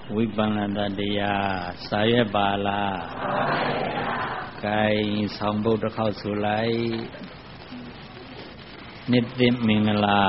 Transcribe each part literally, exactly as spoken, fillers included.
ဝိပန္နတတရားစာရွက်ပါလားဂိုင်းဆောင်ပုဒ်တစ်ခေါက်ဆိုလိုက်နှစ်သိမင်္ဂလာ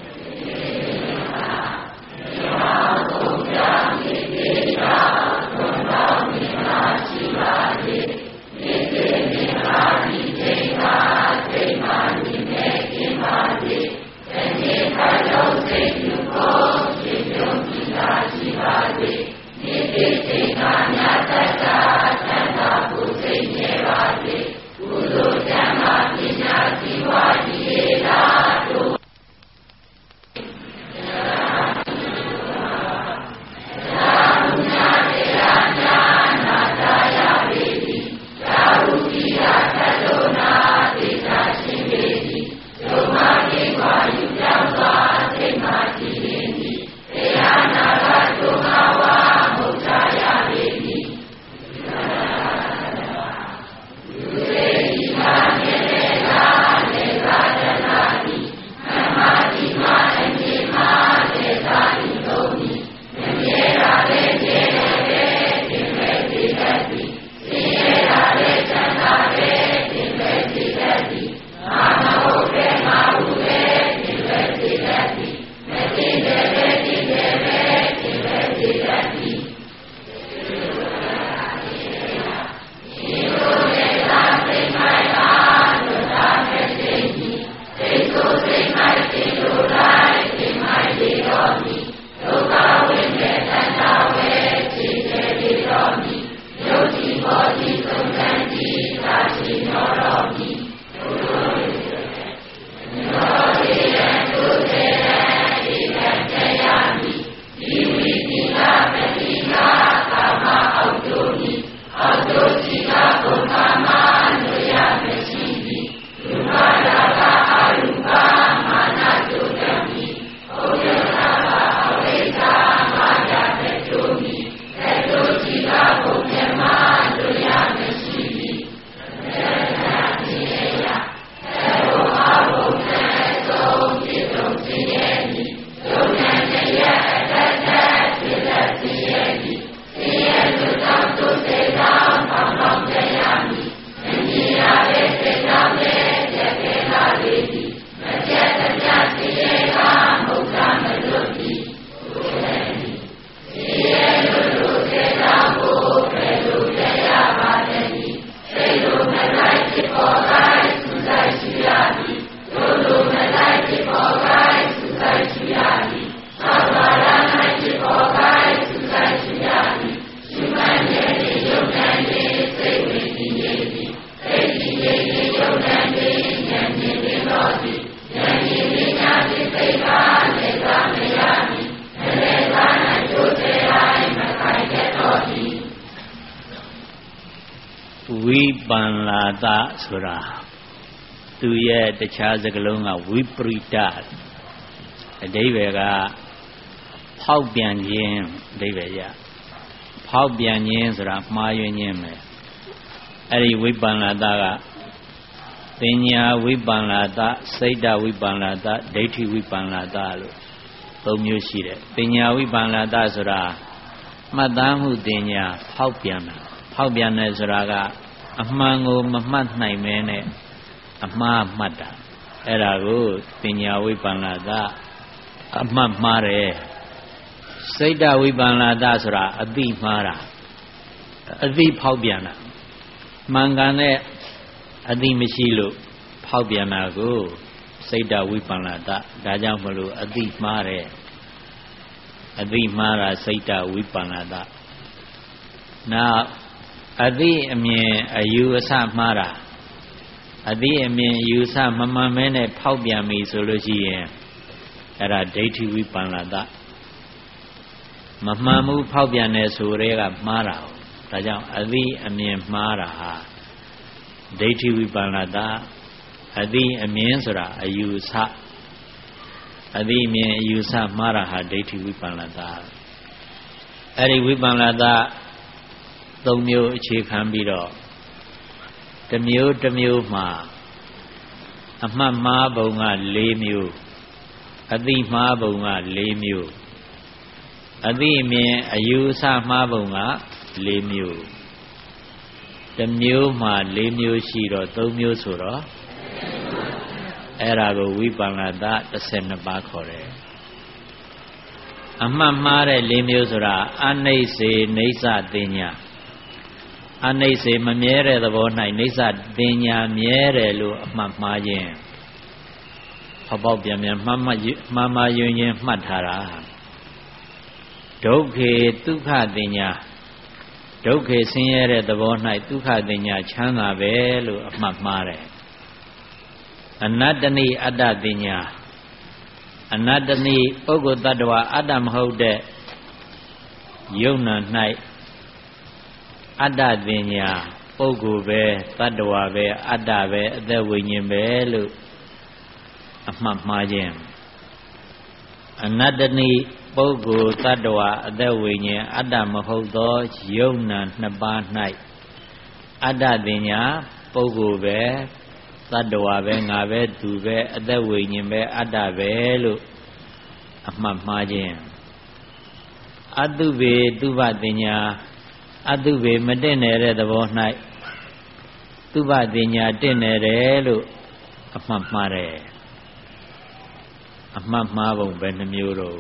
ဝိပန္နာတဆိုတာသူရဲ့တခြားစကားလုံးကဝိပရိတအဓိပ္ပာယ်ကဖောက်ပြန်ခြင်းအဓိပ္ပာယ်ရဖောက်ပြန်ခြင်းဆိုတာမှားယွင်းခြင်းပဲအဲ့ဒီဝိပန္နာတကပညာဝိပန္နာတစိတ်တဝိပန္နာတဒိဋ္ဌိဝိပန္နာတလို့သုံးမျိုးရှိတယ်ပညာဝိပန္နာတဆိုတာမှတ်သားမှုပညာဖောက်ပြန်တာဖောက်ပြန်တယ်ဆိုတာကအမှန်ကိုမမှတ်နိုင်မဲနဲ့အမှားမှတ်တာအဲ့ဒါကိုပညာဝိပန္နာတအမှတ်မှားတယ်စိတ်တဝိပန္နာတဆိုတာအသိမှားတာအသိဖောက်ပြန်တာမှန်ကန်တဲ့အသိမရှိလို့ဖောက်ပြန်တာကိုစိတ်တဝိပန္နာတဒါကြောင့်မလို့အသိမှားတယ်အသိမှားတာစိတ်တဝိပန္နာတနောက်အသိအမြင်အယူအဆမှားတာအသိအမြင်အယူအဆမမှန်မဲနဲ့ဖောက်ပြန်ပြီဆိုလို့ရှိရင်အဲ့ဒါဒိဋ္ဌိဝိပန္နာတမမှန်မှုဖောက်ပြန်တယ်ဆိုတဲ့ကမှားတာဒါကြောင့်အသိအမြင်မှားတာဟာဒိဋ္ဌိဝိပန္နာတအသိအမြင်ဆိုတာအယူအဆအသိအမြင်အယူအဆမှားတာဟာဒိဋ္ဌိဝိပန္နာတအဲ့ဒီဝိပန္နာတသုံးမျိုးအခြေခံပြီးတော့တစ်မျိုးတစ်မျိုးမှာအမှတ်မှားပုံက၄မျိုးအသိမှားပုံက၄မျိုးအသိအမြင်အယူအဆမှားပုံကလေးမျိုးတစ်မျိုးမှလေးမျိုးရှိတော့သုံးမျိုးဆိုတော့အဲ့ဒါကိုဝိပန္နတတစ်ဆယ်နှစ်ပါးခေါ်တယ်အမှတ်မှားတဲ့လေးမျိုးဆိုတာအနိစ္စေနေစ္စတင်ညာအနိစ္စေမမြဲတဲ့သဘော၌နေစ္စတင်ညာမြဲတယ်လို့အမှတ်မှားခြင်းဟောပေါက်ပြန်ပြန်မှတ်မှတ်မှန်မှန်ယွင်ရင်မှတ်ထားတာဒုက္ခေဒုက္ခတင်ညာဒုက္ခေဆင်းရဲတဲ့သဘော၌ဒုက္ခတင်ညာချမ်းသာပဲလို့အမှတ်မှားတယ်အနတ္တနိအတ္တတင်ညာအနတ္တနိပုဂ္ဂိုလ်တ attva အတ္တမဟုတ်တဲ့ယုံနာ၌အတ္တတင်ညာပုဂ္ဂိုလ်ပဲတ attva ပဲအတ္တပဲအသက်ဝိညာဉ်ပဲလို့အမှတ်မှားခြင်းအနတ္တနိပုဂ္ဂိုလ်တ attva အသက်ဝိညာဉ်အတ္တမဟုတ်သောယုံနာနှစ်ပါး၌အတ္တတင်ညာပုဂ္ဂိုလ်ပဲတ attva ပဲငါပဲသူပဲအသက်ဝိညာဉ်ပဲအတ္တပဲလို့အမှတ်မှားခြင်းအတုပေတုပတင်ညာအတုပေမတင့်နေတဲ့သဘော၌တုပတင်ညာတင့်နေတယ်လို့အမှတ်မှားတယ်အမှတ်မှားပုံပဲနှမျိုးတော့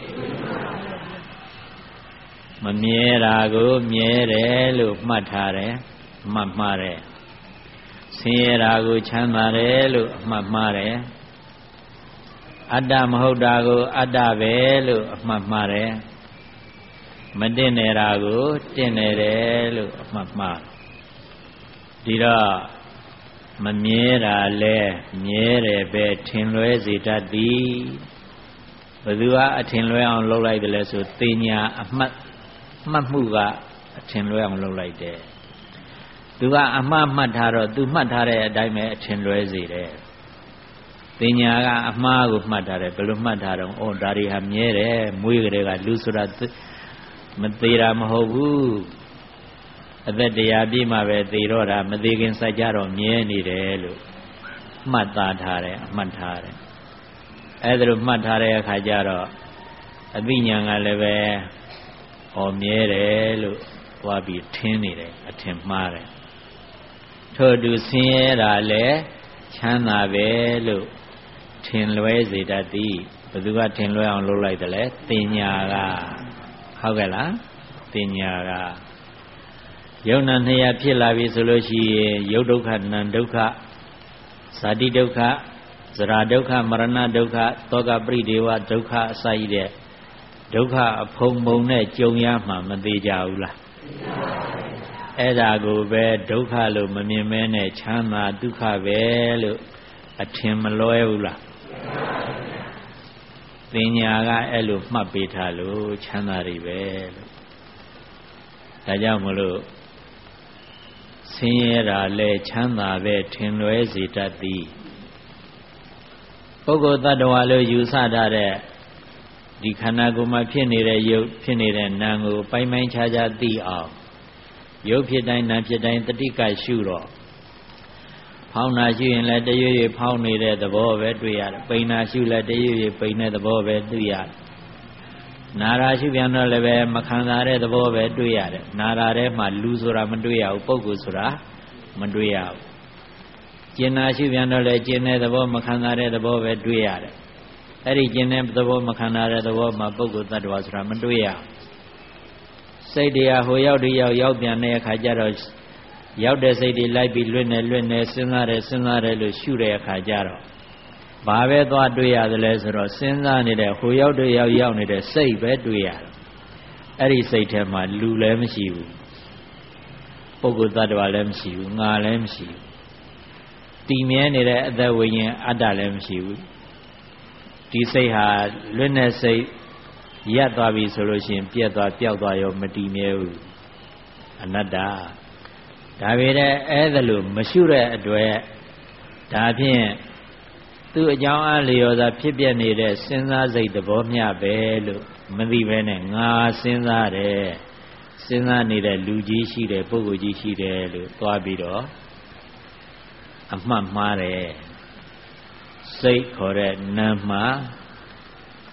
မမြဲတာကိုမြဲတယ်လို့မှတ်ထားတယ်အမှတ်မှားတယ်ဆင်းရဲတာကိုချမ်းသာတယ်လို့အမှတ်မှားတယ်အတ္တမဟုတ်တာကိုအတ္တပဲလို့အမှတ်မှားတယ်မတင့်နေတာကိုတင့်နေတယ်လို့အမှတ်မှားဒီတော့မမြဲတာလဲမြဲတယ်ပဲထင်လွဲစေတတ်သည်ဘယ်သူကအထင်လွဲအောင်လုပ်လိုက်တယ်လဲဆိုတင်ညာအမှတ်မှတ်မှုကအထင်လွဲအောင်လုပ်လိုက်တယ်သူကအမှားမှတ်ထားတော့သူမှတ်ထားတဲ့အတိုင်းပဲအထင်လွဲစေတယ်တင်ညာကအမှားကိုမှတ်ထားတယ်ဘယ်လိုမှတ်ထားတော့ဩဒါတွေဟာမြဲတယ်မွေးကလေးကလူဆိုတာမသေးတာမဟုတ်ဘူးအသက်တရားပြည့်မှပဲသေတော့တာမသေးခင်စိုက်ကြတော့မြဲနေတယ်လို့မှတ်သားထားတယ်အမှတ်ထားတယ်အဲဒါလိုမှတ်ထားတဲ့အခါကျတော့အသိဉာဏ်ကလည်းပဲဟောမြဲတယ်လို့သွားပြီးထင်နေတယ်အထင်မှားတယ်ထို့တူဆင်းရဲတာလည်းချမ်းသာပဲလို့ထင်လွဲစေတတ်သည်ဘယ်သူကထင်လွဲအောင်လုပ်လိုက်တယ်လဲတင်ညာကဟုတ်ကဲ့လားတင်ညာကယုံနာနှစ်ရဖြစ်လာပြီဆိုလို့ရှိရင်ယုတ်ဒုက္ခနံဒုက္ခဇာတိဒုက္ခဇရာဒုက္ခမရဏဒုက္ခသောကပရိဒေဝဒုက္ခအစရှိတဲ့ဒုက္ခအဖုံဖုံနဲ့ကြုံရမှမသေးကြဘူးလားအဲ့ဒါကိုပဲဒုက္ခလို့မမြင်မဲနဲ့ချမ်းသာဒုက္ခပဲလို့အထင်မလွဲဘူးလားသင်ညာကအဲ့လိုမှတ်ပေးထားလို့ချမ်းသာတွေပဲလို့ဒါကြောင့်မလို့ဆင်းရဲတာလဲချမ်းသာပဲထင်လွဲစေတတ်သည်ပုဂ္ဂိုလ်တ attva လို့ယူဆထားတဲ့ဒီခန္ဓာကိုယ်မှာဖြစ်နေတဲ့ယုတ်ဖြစ်နေတဲ့နာမ်ကိုပိုင်းပိုင်းခြားခြားသိအောင်ယုတ်ဖြစ်တိုင်းနာမ်ဖြစ်တိုင်းတတိကရှုတော့ဖောင်းနာရှုရင်လည်းတရွေ့ရွေ့ဖောင်းနေတဲ့သဘောပဲတွေ့ရတယ်ပိန်နာရှုလည်းတရွေ့ရွေ့ပိန်တဲ့သဘောပဲတွေ့ရတယ်နာရာရှုပြန်တော့လည်းပဲမခံစားတဲ့သဘောပဲတွေ့ရတယ်နာရာထဲမှာလူဆိုတာမတွေ့ရဘူးပုဂ္ဂိုလ်ဆိုတာမတွေ့ရဘူးကျင်နာရှုပြန်တော့လည်းကျင်တဲ့သဘောမခံစားတဲ့သဘောပဲတွေ့ရတယ်အဲ့ဒီကျင်တဲ့သဘောမခံစားတဲ့သဘောမှာပုဂ္ဂိုလ်တ attva ဆိုတာမတွေ့ရဘူးစိတ်တရားဟိုရောက်ဒီရောက်ရောက်ပြန်တဲ့အခါကျတော့ရောက်တဲ့စိတ်တွေလိုက်ပြီးလွတ်နေလွတ်နေစဉ်းစားတယ်စဉ်းစားတယ်လို့ရှုတဲ့အခါကျတော့ဘာပဲသွားတွေ့ရသလဲဆိုတော့စဉ်းစားနေတဲ့ဟိုရောက်တွေရောက်ရောက်နေတဲ့စိတ်ပဲတွေ့ရတယ်အဲ့ဒီစိတ်ထဲမှာလူလည်းမရှိဘူးပုဂ္ဂိုလ်တ attva လည်းမရှိဘူးငါလည်းမရှိဘူးတည်မြဲနေတဲ့အသက်ဝိညာဉ်အတ္တလည်းမရှိဘူးဒီစိတ်ဟာလွတ်နေစိတ်ရပ်သွားပြီဆိုလို့ရှိရင်ပြက်သွားပျောက်သွားရောမတည်မြဲဘူးအနတ္တဒါပေမဲ့အဲ့ဒါလို့မရှုတဲ့အတွက်ဒါဖြင့်သူ့အကြောင်းအားလျော်စွာဖြစ်ပြနေတဲ့စဉ်းစားစိတ်သဘောမျှပဲလို့မသိဘဲနဲ့ငါစဉ်းစားတယ်စဉ်းစားနေတဲ့လူကြီးရှိတယ်ပုဂ္ဂိုလ်ကြီးရှိတယ်လို့သွားပြီးတော့အမှတ်မှားတယ်စိတ်ခေါ်တဲ့နာမ်မှာ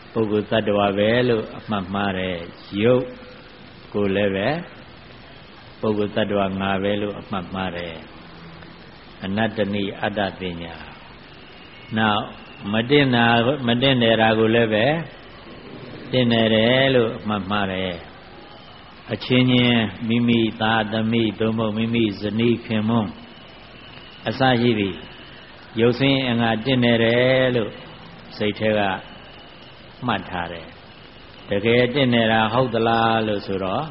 ပုဂ္ဂိုလ်သတ္တဝါပဲလို့အမှတ်မှားတယ်ရုပ်ကိုလည်းပဲပုဂ္ဂိုလ်သတ္တဝါငါပဲလို့အမှတ်မှားတယ်အနတ္တနိအတ္တပညာနောက်မတင်တာမတင်နေတာကိုလည်းပဲတင်နေတယ်လို့အမှတ်မှားတယ်အချင်းချင်းမိမိသားသမီးသို့မဟုတ်မိမိဇနီးခင်မွန်းအစရှိသည်ရုပ်ဆင်းအငါတင်နေတယ်လို့စိတ်ထဲကမှတ်ထားတယ်တကယ်တင်နေတာဟုတ်သလားလို့ဆိုတော့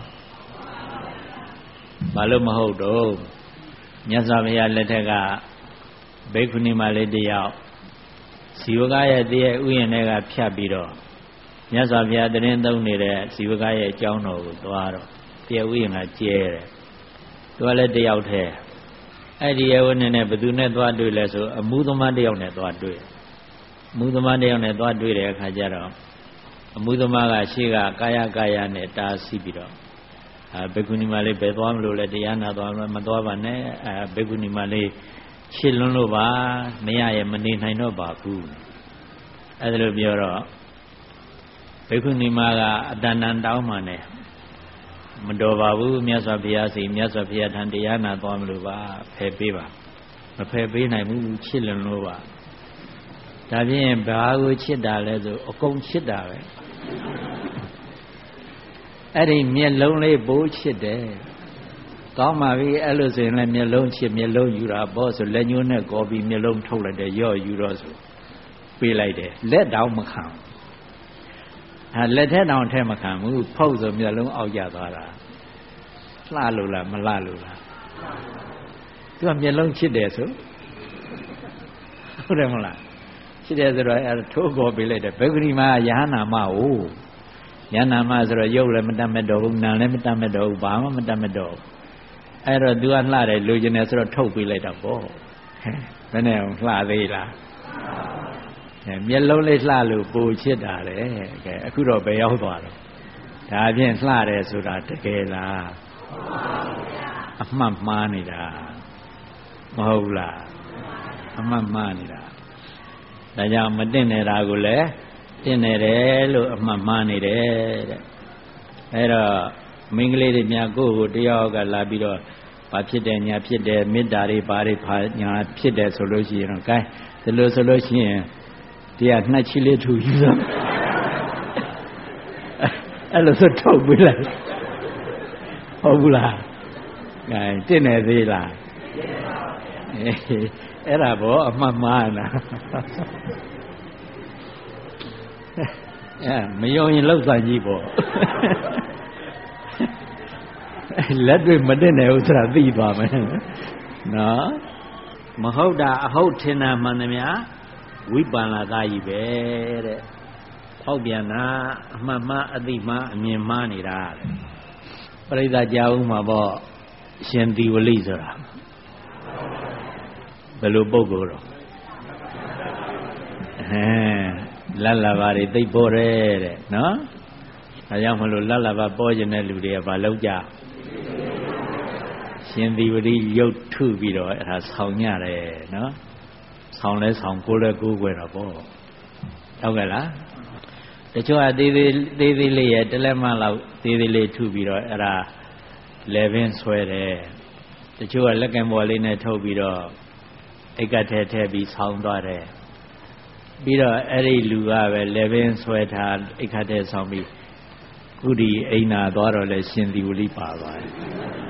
ဘာလို့မဟုတ်တော့မြတ်စွာဘုရားလက်ထက်ကဘိက္ခုနီမလေးတယောက်ဇီဝကရဲ့တည်းရဲ့ဥယျာဉ်တွေကဖြတ်ပြီးတော့မြတ်စွာဘုရားတရင်သုံးနေတဲ့ဇီဝကရဲ့အကြောင်းတော်ကိုသွားတော့တည်းဥယျာဉ်ကကျဲတယ်သူကလည်းတယောက်တည်းအဲ့ဒီရဲ့ဝနဲ့နဲ့ဘယ်သူနဲ့သွားတွေ့လဲဆိုအမှုသမားတယောက်နဲ့သွားတွေ့အမှုသမားတယောက်နဲ့သွားတွေ့တဲ့အခါကျတော့အမှုသမားကရှေ့ကကာယကာယနဲ့တားဆီးပြီးတော့အဲဘေကုဏီမလေးဘယ်သွားမလို့လဲတရားနာသွားမသွားပါနဲ့အဲဘေကုဏီမလေးရှစ်လွန်းလို့ပါမရရဲ့မနေနိုင်တော့ပါဘူးအဲဒါလိုပြောတော့ဘေကုဏီမကအတဏ္ဍတောင်းမှနဲ့မတော်ပါဘူးမြတ်စွာဘုရားစီမြတ်စွာဘုရားထံတရားနာသွားမလို့ပါဖယ်ပေးပါမဖယ်ပေးနိုင်ဘူးချစ်လွန်းလို့ပါဒါဖြင့်ဘာကိုချစ်တာလဲဆိုအကုန်ချစ်တာပဲအဲ့ဒီမျက်လုံးလေးပိုးချစ်တယ်ကောင်းပါပြီအဲ့လိုဆိုရင်လည်းမျက်လုံးချစ်မျက်လုံးယူတာပေါ့ဆိုလက်ညှိုးနဲ့ကော်ပြီးမျက်လုံးထုတ်လိုက်တယ်ရော့ယူတော့ဆိုပေးလိုက်တယ်လက်တောင်မခံအဲလက်ထက်တောင်ထဲမခံဘူးဖုတ်ဆိုမျက်လုံးအောက်ကျသွားတာလှလို့လားမလှလို့လားသူကမျက်လုံးချစ်တယ်ဆိုဟုတ်တယ်မလားချစ်တယ်ဆိုတော့အဲထိုးကော်ပေးလိုက်တယ်ဘဂရိမာယဟနာမဟုတ်ယဟနာမဆိုတော့ရုပ်လည်းမတတ်မဲ့တော့ဘူးနာလည်းမတတ်မဲ့တော့ဘူးဘာမှမတတ်မဲ့တော့ဘူးအဲ့တော့ तू ကလှတယ်လူကျင်တယ်ဆိုတော့ထုတ်ပေးလိုက်တော့ပေါ့ဘယ်နဲ့အောင်လှသေးလားအဲမျက်လုံးလေးလှလို့ပူချစ်တာလေကဲအခုတော့ဘယ်ရောက်သွားတော့ဒါဖြင့်လှတယ်ဆိုတာတကယ်လားအမှတ်မှားနေတာမဟုတ်လားအမှတ်မှားနေတာဒါကြောင့်မတင်နေတာကိုလည်းတင်နေတယ်လို့အမှတ်မှားနေတယ်တဲ့အဲ့တော့မိန်းကလေးတွေများကိုယ့်ကိုတယောက်ကလာပြီးတော့ဘာဖြစ်တယ်ညာဖြစ်တယ်မေတ္တာတွေဘာတွေဘာညာဖြစ်တယ်ဆိုလို့ရှိရင်တော့ gain ဒီလိုဆိုလို့ရှိရင်တရားနှက်ချီလေးထူယူတော့အဲ့လိုဆိုထုတ်ပေးလိုက်ဟုတ်ဘူးလား gain တင်နေသေးလားအဲ့ဒါဘောအမှတ်မှားလားအဲမယုံရင်လောက်စားကြီးပေါ့လက်တွေမတင်နိုင်ဘူးဆိုတာသိသွားမယ်နော်မဟုတ်တာအဟုတ်ထင်တာမှန်သမျှဝိပန္နသာကြီးပဲတဲ့ဖောက်ပြန်တာအမှန်မှအသိမှအမြင်မှားနေတာပရိသတ်ကြားဦးမှာပေါ့ရှင်သီဝလိဆိုတာဘယ်လိုပုဂ္ဂိုလ်တော့အဲလတ်လာပါတွေသိပ်ပေါ်တယ်တဲ့နော်ဒါကြောင့်မလို့လတ်လာပါပေါ်ကျင်တဲ့လူတွေကဘာလုပ်ကြရှင်သီဝတိရုပ်ထုပြီးတော့အဲ့ဒါဆောင်းညတယ်နော်ဆောင်းလဲဆောင်းကိုယ်လဲကိုယ်ွယ်တော့ပေါ့ဟုတ်ကဲ့လားတချို့ကသေးသေးသေးသေးလေးရဲ့တလက်မလောက်သေးသေးလေးထုပြီးတော့အဲ့ဒါလေပင်ဆွဲတယ်တချို့ကလက်ကံပေါ်လေးနဲ့ထုတ်ပြီးတော့အိတ်ကထဲထဲပြီးဆောင်းသွားတယ်ပြီးတော့အဲ့ဒီလူကပဲလေပင်ဆွဲထားအိတ်ခတ်ထဲဆောင်းပြီးကုဒီအိမ်နာသွားတော့လဲရှင်သီဝလိပါသွားတယ်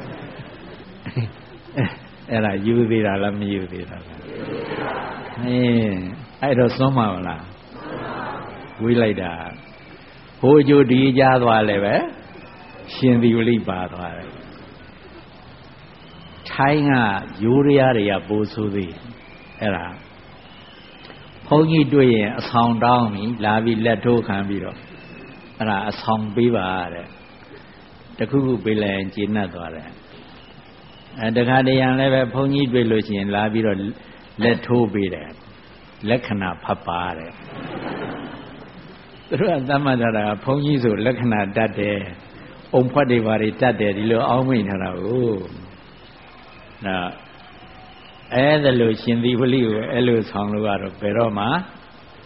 အဲ့ဒါယူသေးတာလားမယူသေးတာလားဟင်းအဲ့တော့သွမ်းမှာမလားဝေးလိုက်တာဟိုကြိုဒီကြားသွားလဲပဲရှင်သီဝလိပါသွားတယ်ထိုင်းကရိုးရရားတွေကပိုးဆိုးသေးအဲ့ဒါဘုန်းကြီးတွေ့ရင်အဆောင်တောင်းပြီလာပြီးလက်ထိုးခံပြီးတော့အဲ့ဒါအဆောင်ပေးပါတဲ့တခုခုပေးလိုက်ရင်ကျေနပ်သွားတယ်အဲတခါတရံလည်းပဲဘုန်းကြီးတွေ့လို့ရှိရင်လာပြီးတော့လက်ထိုးပေးတယ်လက္ခဏာဖတ်ပါတဲ့သူတို့ကသမတ်ထားတာဘုန်းကြီးဆိုလက္ခဏာတတ်တယ်အုံဖွက်တွေဘာတွေတတ်တယ်ဒီလိုအောင်းမိန်ထားတာကိုနော်အဲ့ဒါလို့ရှင်သီဝလိကိုအဲ့လိုဆောင်လို့ကတော့ဘယ်တော့မှ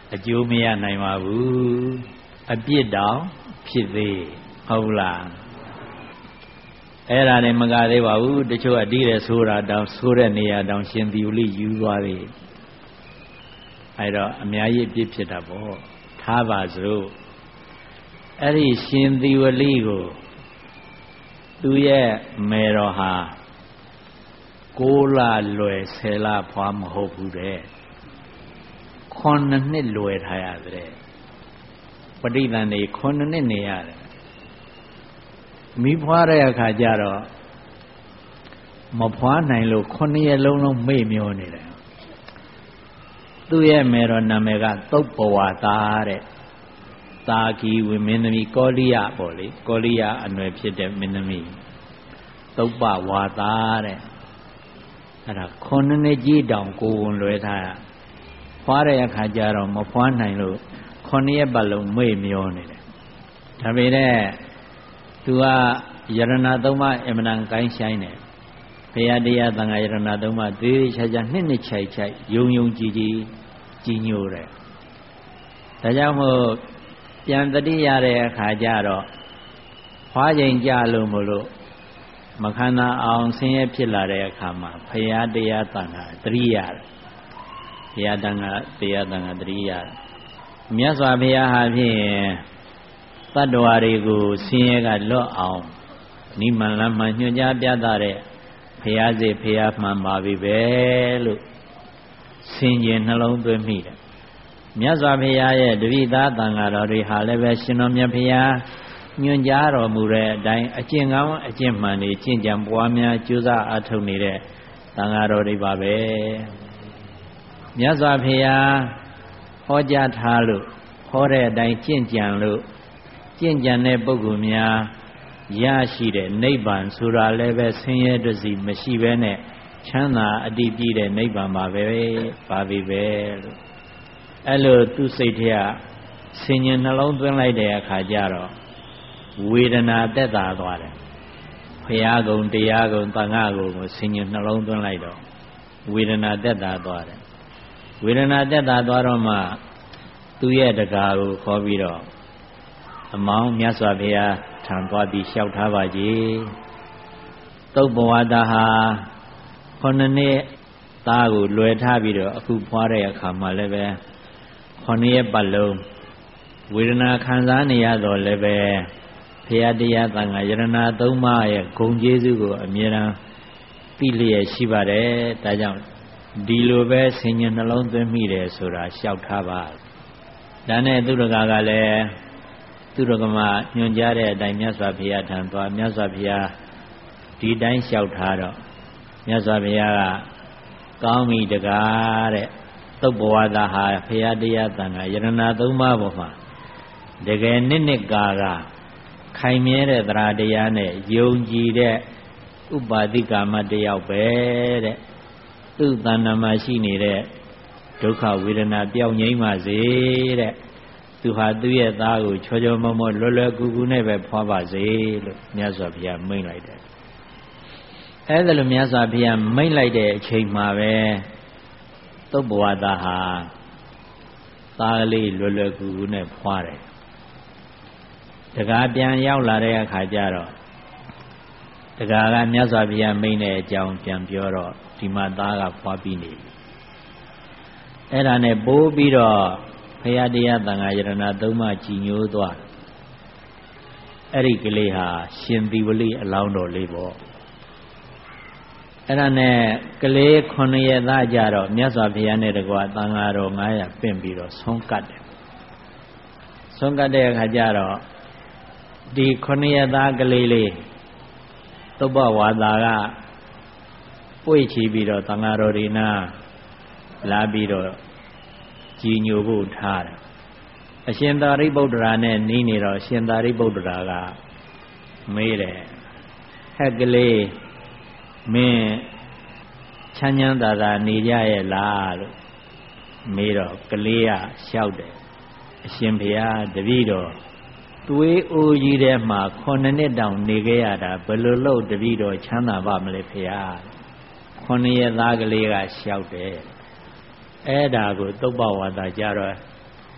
အကျိုးမရနိုင်ပါဘူးအပြစ်တောင်ဖြစ်သေးဟုတ်လားအဲ့ဒါနဲ့မကသေးပါဘူးတချို့အတိတဲ့ဆိုတာတောင်ဆိုးတဲ့နေရာတောင်ရှင်သီဝလိယူသွားသေးအဲ့တော့အများကြီးအပြစ်ဖြစ်တာပေါ့ထားပါစို့အဲ့ဒီရှင်သီဝလိကိုသူရဲ့မေတော်ဟာကိုးလလွယ်ဆယ်လဖွားမဟုတ်ဘူးတဲ့ခုနှစ်နှစ်လွယ်ထားရတယ်ပဋိသန္ဓေခုနှစ်နှစ်နေရတယ်မိဖွားတဲ့အခါကျတော့မဖွားနိုင်လို့ခုနှစ်ရက်လုံးလုံးမေ့မျောနေတယ်သူ့ရဲ့မေတော်နာမည်ကသုတ်ပဝါသာတဲ့သာကီဝိမင်းသမီးကောလိယပေါ့လေကောလိယအနွယ်ဖြစ်တဲ့မင်းသမီးသုတ်ပဝါသာတဲ့အဲ့ဒါခုနှစ်နှစ်ကြီးတောင်ကိုဝန်လွယ်ထားရဖွားတဲ့အခါကျတော့မဖွားနိုင်လို့ခုနှစ်ရက်ပတ်လုံးမေ့မျောနေတယ်ဒါပေမဲ့သူကယရဏသုံးပါးအမှန်တန်ကိုင်းဆိုင်တယ်ဘုရားတရားသံဃာယရဏသုံးပါးသေသေးချာချာနှစ်နှစ်ချိုက်ချိုက်ယုံယုံကြည်ကြည်ကြီးညိုတယ်ဒါကြောင့်မို့ပြန်တတိရတဲ့အခါကျတော့ဖွားချိန်ကြလို့မလို့မခန္ဓာအောင်ဆင်းရဲဖြစ်လာတဲ့အခါမှာဘုရားတရားသံဃာတတိရတယ်ဘုရားတန်ခါတရားသံဃာတတိရတယ်မြတ်စွာဘုရားဟာဖြင့်တတ္တဝါတွေကိုဆင်းရဲကလွတ်အောင်နိမန်လမ်းမှညွှန်ကြားပြသတဲ့ဘုရားစေဘုရားမှန်ပါပြီပဲလို့ဆင်ခြင်နှလုံးသွင်းမိတယ်မြတ်စွာဘုရားရဲ့တပည့်သားသံဃာတော်တွေဟာလည်းပဲရှင်တော်မြတ်ဘုရားညွှန်ကြားတော်မူတဲ့အတိုင်းအကျင့်ကောင်းအကျင့်မှန်တွေကျင့်ကြံပွားများကြိုးစားအားထုတ်နေတဲ့သံဃာတော်တွေပါပဲမြတ်စွာဘုရားဟောကြားထားလို့ဟောတဲ့အတိုင်းကျင့်ကြံလို့ကျင့်ကြံတဲ့ပုဂ္ဂိုလ်များရရှိတဲ့နိဗ္ဗာန်ဆိုတာလည်းပဲဆင်းရဲတစီမရှိဘဲနဲ့ချမ်းသာအတ္တိပြည့်တဲ့နိဗ္ဗာန်ပါပဲပါပြီပဲလို့အဲ့လိုသူ့စိတ်ထဲကဆင်ញင်နှလုံးသွင်းလိုက်တဲ့အခါကျတော့ဝေဒနာတက်တာသွားတယ်ဘုရားကုံတရားကုံသံဃာကုံကိုဆင်ញင်နှလုံးသွင်းလိုက်တော့ဝေဒနာတက်တာသွားတယ်ဝေဒနာတက်တာသွားတော့မှသူ့ရဲ့တကားကိုခေါ်ပြီးတော့အမောင်းမြတ်စွာဘုရားထံသွားပြီးလျှောက်ထားပါကြီးသုတ်ဘဝတာဟာခုနှစ်နှစ်သားကိုလွယ်ထားပြီးတော့အခုဖွားတဲ့အခါမှာလည်းပဲခုနှစ်ရက်ပတ်လုံးဝေဒနာခံစားနေရတော့လည်းပဲဘုရားတရားသံဃာယရဏသုံးပါးရဲ့ဂုဏ်ကျေးဇူးကိုအမြဲတမ်းသိလျက်ရှိပါတယ်ဒါကြောင့်ဒီလိုပဲဆင်ញင်နှလုံးသွင်းမိတယ်ဆိုတာလျှောက်ထားပါဒါနဲ့သူတကာကလည်းသူတော်ကမညွှန်ကြားတဲ့အတိုင်းမြတ်စွာဘုရားထံသွားမြတ်စွာဘုရားဒီတိုင်းလျှောက်ထားတော့မြတ်စွာဘုရားကကောင်းပြီတကားတဲ့သုတ်ဘဝတာဟာဘုရားတရားသံဃာယရဏသုံးပါးပေါ်မှာတကယ်နှစ်နှစ်ကာကခိုင်မြဲတဲ့သရတရားနဲ့ယုံကြည်တဲ့ဥပါတိကာမတယောက်ပဲတဲ့သူ့တဏ္ဍာမှာရှိနေတဲ့ဒုက္ခဝေဒနာပြောင်းငြိမ်းပါစေတဲ့သူဟာသူ့ရဲ့သားကိုချောချောမောမောလွယ်လွယ်ကူကူနဲ့ပဲဖွားပါစေလို့မြတ်စွာဘုရားမိန့်လိုက်တယ်အဲဒါလိုမြတ်စွာဘုရားမိန့်လိုက်တဲ့အချိန်မှာပဲသုတ်ဘဝတာဟာသားကလေးလွယ်လွယ်ကူကူနဲ့ဖွားတယ်တကားပြန်ရောက်လာတဲ့အခါကျတော့တကားကမြတ်စွာဘုရားမိန့်တဲ့အကြောင်းပြန်ပြောတော့ဒီမှာသားကဖွားပြီးနေပြီအဲ့ဒါနဲ့ပိုးပြီးတော့ဘုရားတရားသံဃာယရဏသုံးပါးကြည်ညိုသွားအဲ့ဒီကလေးဟာရှင်သီဝလိအလောင်းတော်လေးပေါ့အဲ့ဒါနဲ့ကလေးခုနှစ်ရက်သားကြတော့မြတ်စွာဘုရားနဲ့တကွာသံဃာတော်ငါးရာပင့်ပြီးတော့ဆုံးကတ်တယ်ဆုံးကတ်တဲ့အခါကျတော့ဒီခုနှစ်ရက်သားကလေးလေးသုဘဝါသာကပွေ့ချီပြီးတော့သံဃာတော်ဒီနာလာပြီးတော့ကြည်ညိုဖို့ထားတယ်အရှင်သာရိပုတ္တရာနဲ့နီးနေတော့ရှင်သာရိပုတ္တရာကမေးတယ်ဟဲ့ကလေးမင်းချမ်းချမ်းသာသာနေကြရဲ့လားလို့မေးတော့ကလေးကလျှောက်တယ်အရှင်ဘုရားတပည့်တော်သွေးအိုးကြီးထဲမှာခုနှစ်နှစ်တောင်နေခဲ့ရတာဘယ်လိုလုပ်တပည့်တော်ချမ်းသာပါမလဲဘုရားခုနှစ်ရက်သားကလေးကလျှောက်တယ်အဲ့ဒါကိုသုဘဝါဒကြတော့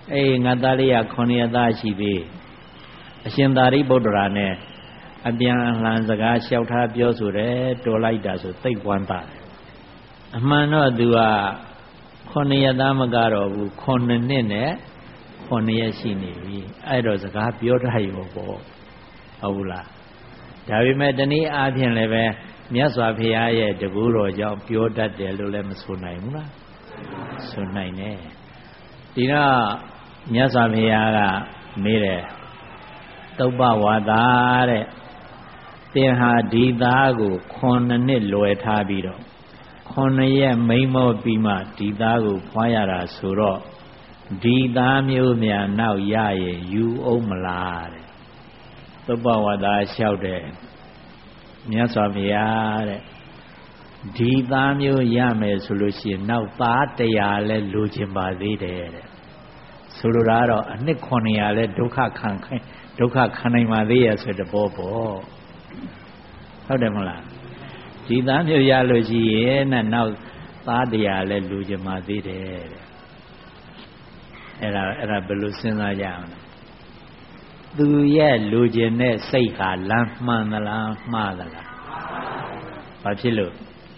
အေးငါသားလေးကခုနှစ်ရက်သားရှိသေးအရှင်သာရိပုတ္တရာနဲ့အပြန်အလှန်စကားလျှောက်ထားပြောဆိုတယ်တော်လိုက်တာဆိုသိပ်ဝမ်းသာတယ်အမှန်တော့သူကခုနှစ်ရက်သားမကတော့ဘူးခုနှစ်နှစ်နဲ့ခုနှစ်ရက်ရှိနေပြီအဲ့တော့စကားပြောတတ်ရောပေါ့ဟုတ်လားဒါပေမဲ့တနည်းအားဖြင့်လည်းပဲမြတ်စွာဘုရားရဲ့တကူတော်ကြောင့်ပြောတတ်တယ်လို့လည်းမဆိုနိုင်ဘူးလားဆိုနိုင်တယ်ဒီတော့မြတ်စွာဘုရားကမေးတယ်သုဘဝါဒတဲ့သင်ဟာဒီသားကိုခုနှစ်နှစ်လွယ်ထားပြီးတော့ခုနှစ်ရက်မိမ့်မောပြီးမှဒီသားကိုဖွားရတာဆိုတော့ဒီသားမျိုးများနောက်ရရင်ယူအောင်မလားတဲ့သုဘဝါဒလျှောက်တယ်မြတ်စွာဘုရားတဲ့ဒီသားမျိုးရမယ်ဆိုလို့ရှိရင်နောက်သားတရားလဲလိုချင်ပါသေးတယ်တဲ့ဆိုလိုတာတော့အနှစ်ခုနှစ်ရာလဲဒုက္ခခံဒုက္ခခံနိုင်ပါသေးရဲ့ဆိုတဲ့ဘောပေါ့ဟုတ်တယ်မလားဒီသားမျိုးရလို့ရှိရင်နောက်သားတရားလဲလိုချင်ပါသေးတယ်တဲ့အဲ့ဒါအဲ့ဒါဘယ်လိုစဉ်းစားကြအောင်သူရဲ့လူကျင်တဲ့စိတ်ဟာလမ်းမှန်သလားမှားသလားဘာဖြစ်လို့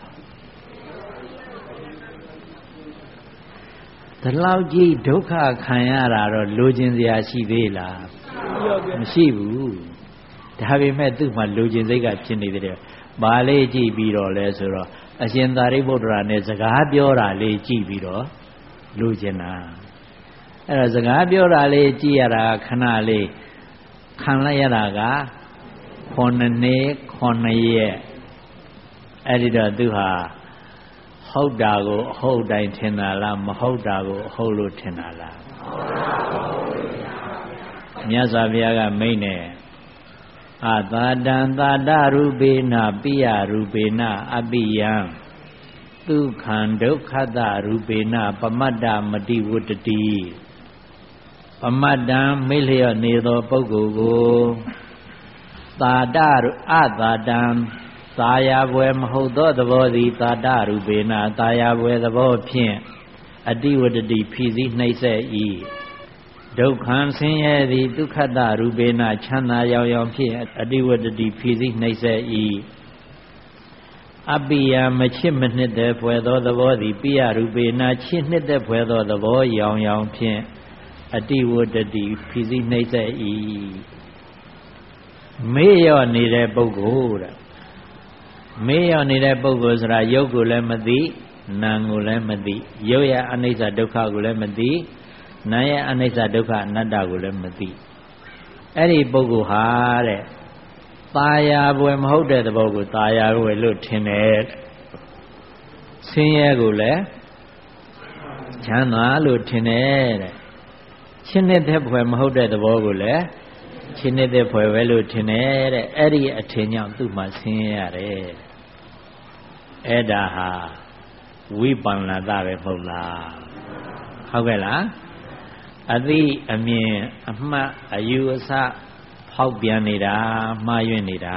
ဒီလောက်ကြီးဒုက္ခခံရတာတော့လူကျင်စရာရှိသေးလားမရှိဘူးဒါပေမဲ့သူ့မှာလူကျင်စိတ်ကဖြစ်နေတယ်ဘာလေးကြည့်ပြီးတော့လဲဆိုတော့အရှင်သာရိပုတ္တရာနဲ့စကားပြောတာလေးကြည့်ပြီးတော့လူကျင်တာအဲ့တော့စကားပြောတာလေးကြည့်ရတာခဏလေးခံလိုက်ရတာကခုနှစ်နှစ်ခုနှစ်ရက်အဲ့ဒီတော့သူဟာဟုတ်တာကိုအဟုတ်တိုင်းထင်တာလားမဟုတ်တာကိုအဟုတ်လို့ထင်တာလားမြတ်စွာဘုရားကမိန့်နေအသာတံသာတရူပေနပိယရူပေနအပိယံဒုက္ခံဒုက္ခတရူပေနပမတ္တမတိဝတ္တိပမတ္တံမေ့လျော့နေသောပုဂ္ဂိုလ်ကိုသာတအသာတံသာယာဘွယ်မဟုတ်သောသဘောသည်သာတရူပေနသာယာဘွယ်သဘောဖြင့်အတိဝတ္တိဖြည့်စည်းနှိမ့်ဆက်၏ဒုက္ခံဆင်းရဲသည်ဒုက္ခတရူပေနချမ်းသာရောင်ရောင်ဖြင့်အတိဝတ္တိဖြည့်စည်းနှိမ့်ဆက်၏အပိယမချစ်မနှစ်တဲ့ဖွယ်သောသဘောသည်ပိယရူပေနချစ်နှစ်တဲ့ဖွယ်သောသဘောရောင်ရောင်ဖြင့်အတိဝတ္တိဖြည့်စည်းနှိမ့်ဆက်၏မေ့လျော့နေတဲ့ပုဂ္ဂိုလ်တဲ့မေ့လျော့နေတဲ့ပုဂ္ဂိုလ်ဆိုတာယုတ်ကိုလည်းမသိနာမ်ကိုလည်းမသိယုတ်ရဲ့အနိစ္စဒုက္ခကိုလည်းမသိနာမ်ရဲ့အနိစ္စဒုက္ခအနတ္တကိုလည်းမသိအဲ့ဒီပုဂ္ဂိုလ်ဟာတဲ့ตาယာဘွယ်မဟုတ်တဲ့သဘောကိုตาယာဘွယ်လို့ထင်တယ်ဆင်းရဲကိုလည်းချမ်းသာလို့ထင်တယ်တဲ့ချင်းတဲ့ဖွယ်မဟုတ်တဲ့သဘောကိုလည်းချင်းတဲ့ဖွယ်ပဲလို့ထင်တယ်တဲ့အဲ့ဒီအထင်ကြောင့်သူ့မှာဆင်းရဲရတယ်အဲ့ဒါဟာဝိပန္နတပဲမဟုတ်လားဟုတ်ကဲ့လားအသိအမြင်အမှတ်အယူအဆဖောက်ပြန်နေတာမှားယွင်းနေတာ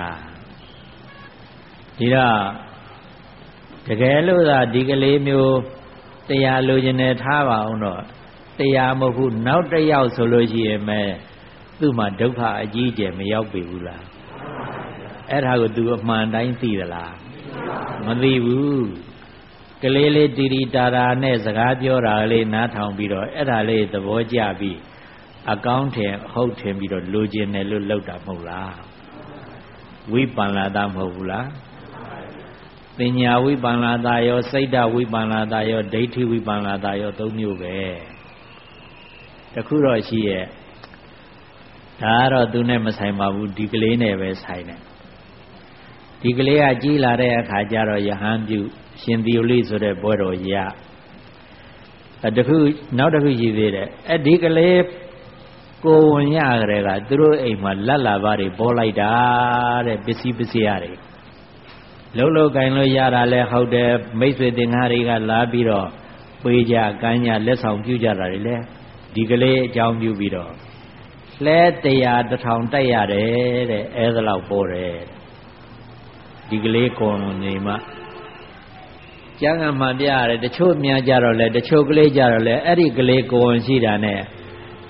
ဒီတော့တကယ်လို့သာဒီကလေးမျိုးတရားလိုချင်တယ်ထားပါအောင်တော့တရားမဟုတ်ဘူးနောက်တစ်ယောက်ဆိုလို့ရှိရင်ပဲသူ့မှာဒုက္ခအကြီးအကျယ်မရောက်ပြီဘူးလားအဲ့ဒါကို तू အမှန်တိုင်းသိသလားမသိဘူးကလေးလေးတီတီတာတာနဲ့စကားပြောတာလေးနားထောင်ပြီးတော့အဲ့ဒါလေးသဘောကျပြီးအကောင်းထင်အဟုတ်ထင်ပြီးတော့လိုချင်တယ်လို့လောက်တာမဟုတ်လားဝိပန္နတာမဟုတ်ဘူးလားပညာဝိပန္နတာရောစိတ်ဓာဝိပန္နတာရောဒိဋ္ဌိဝိပန္နတာရောသုံးမျိုးပဲတခုတော့ရှိရဲ့ဒါကတော့သူနဲ့မဆိုင်ပါဘူးဒီကလေးနဲ့ပဲဆိုင်တယ်ဒီကလေးကကြီးလာတဲ့အခါကျတော့ယဟန်ပြုရှင်သီယလိဆိုတဲ့ဘွဲတော်ရအဲတခုနောက်တစ်ခုရှိသေးတယ်အဲ့ဒီကလေးကိုဝင်ရကြတဲ့ကသူတို့အိမ်မှာလက်လာပါတွေပေါ်လိုက်တာတဲ့ပစ္စည်းပစ္စည်းရတယ်လုံးလုံးကင်လို့ရတာလဲဟုတ်တယ်မိတ်ဆွေတင်ကားတွေကလာပြီးတော့ပေးကြကမ်းကြလက်ဆောင်ပြုကြတာတွေလဲဒီကလေးအကြောင်းပြုပြီးတော့လဲတရားတစ်ထောင်တိုက်ရတယ်တဲ့အဲဒါလောက်ပေါ်တယ်ဒီကလေးကိုနေမှကျမ်းဂန်မှာပြရတယ်တချို့များကြတော့လဲတချို့ကလေးကြတော့လဲအဲ့ဒီကလေးကိုဝင်ရှိတာနဲ့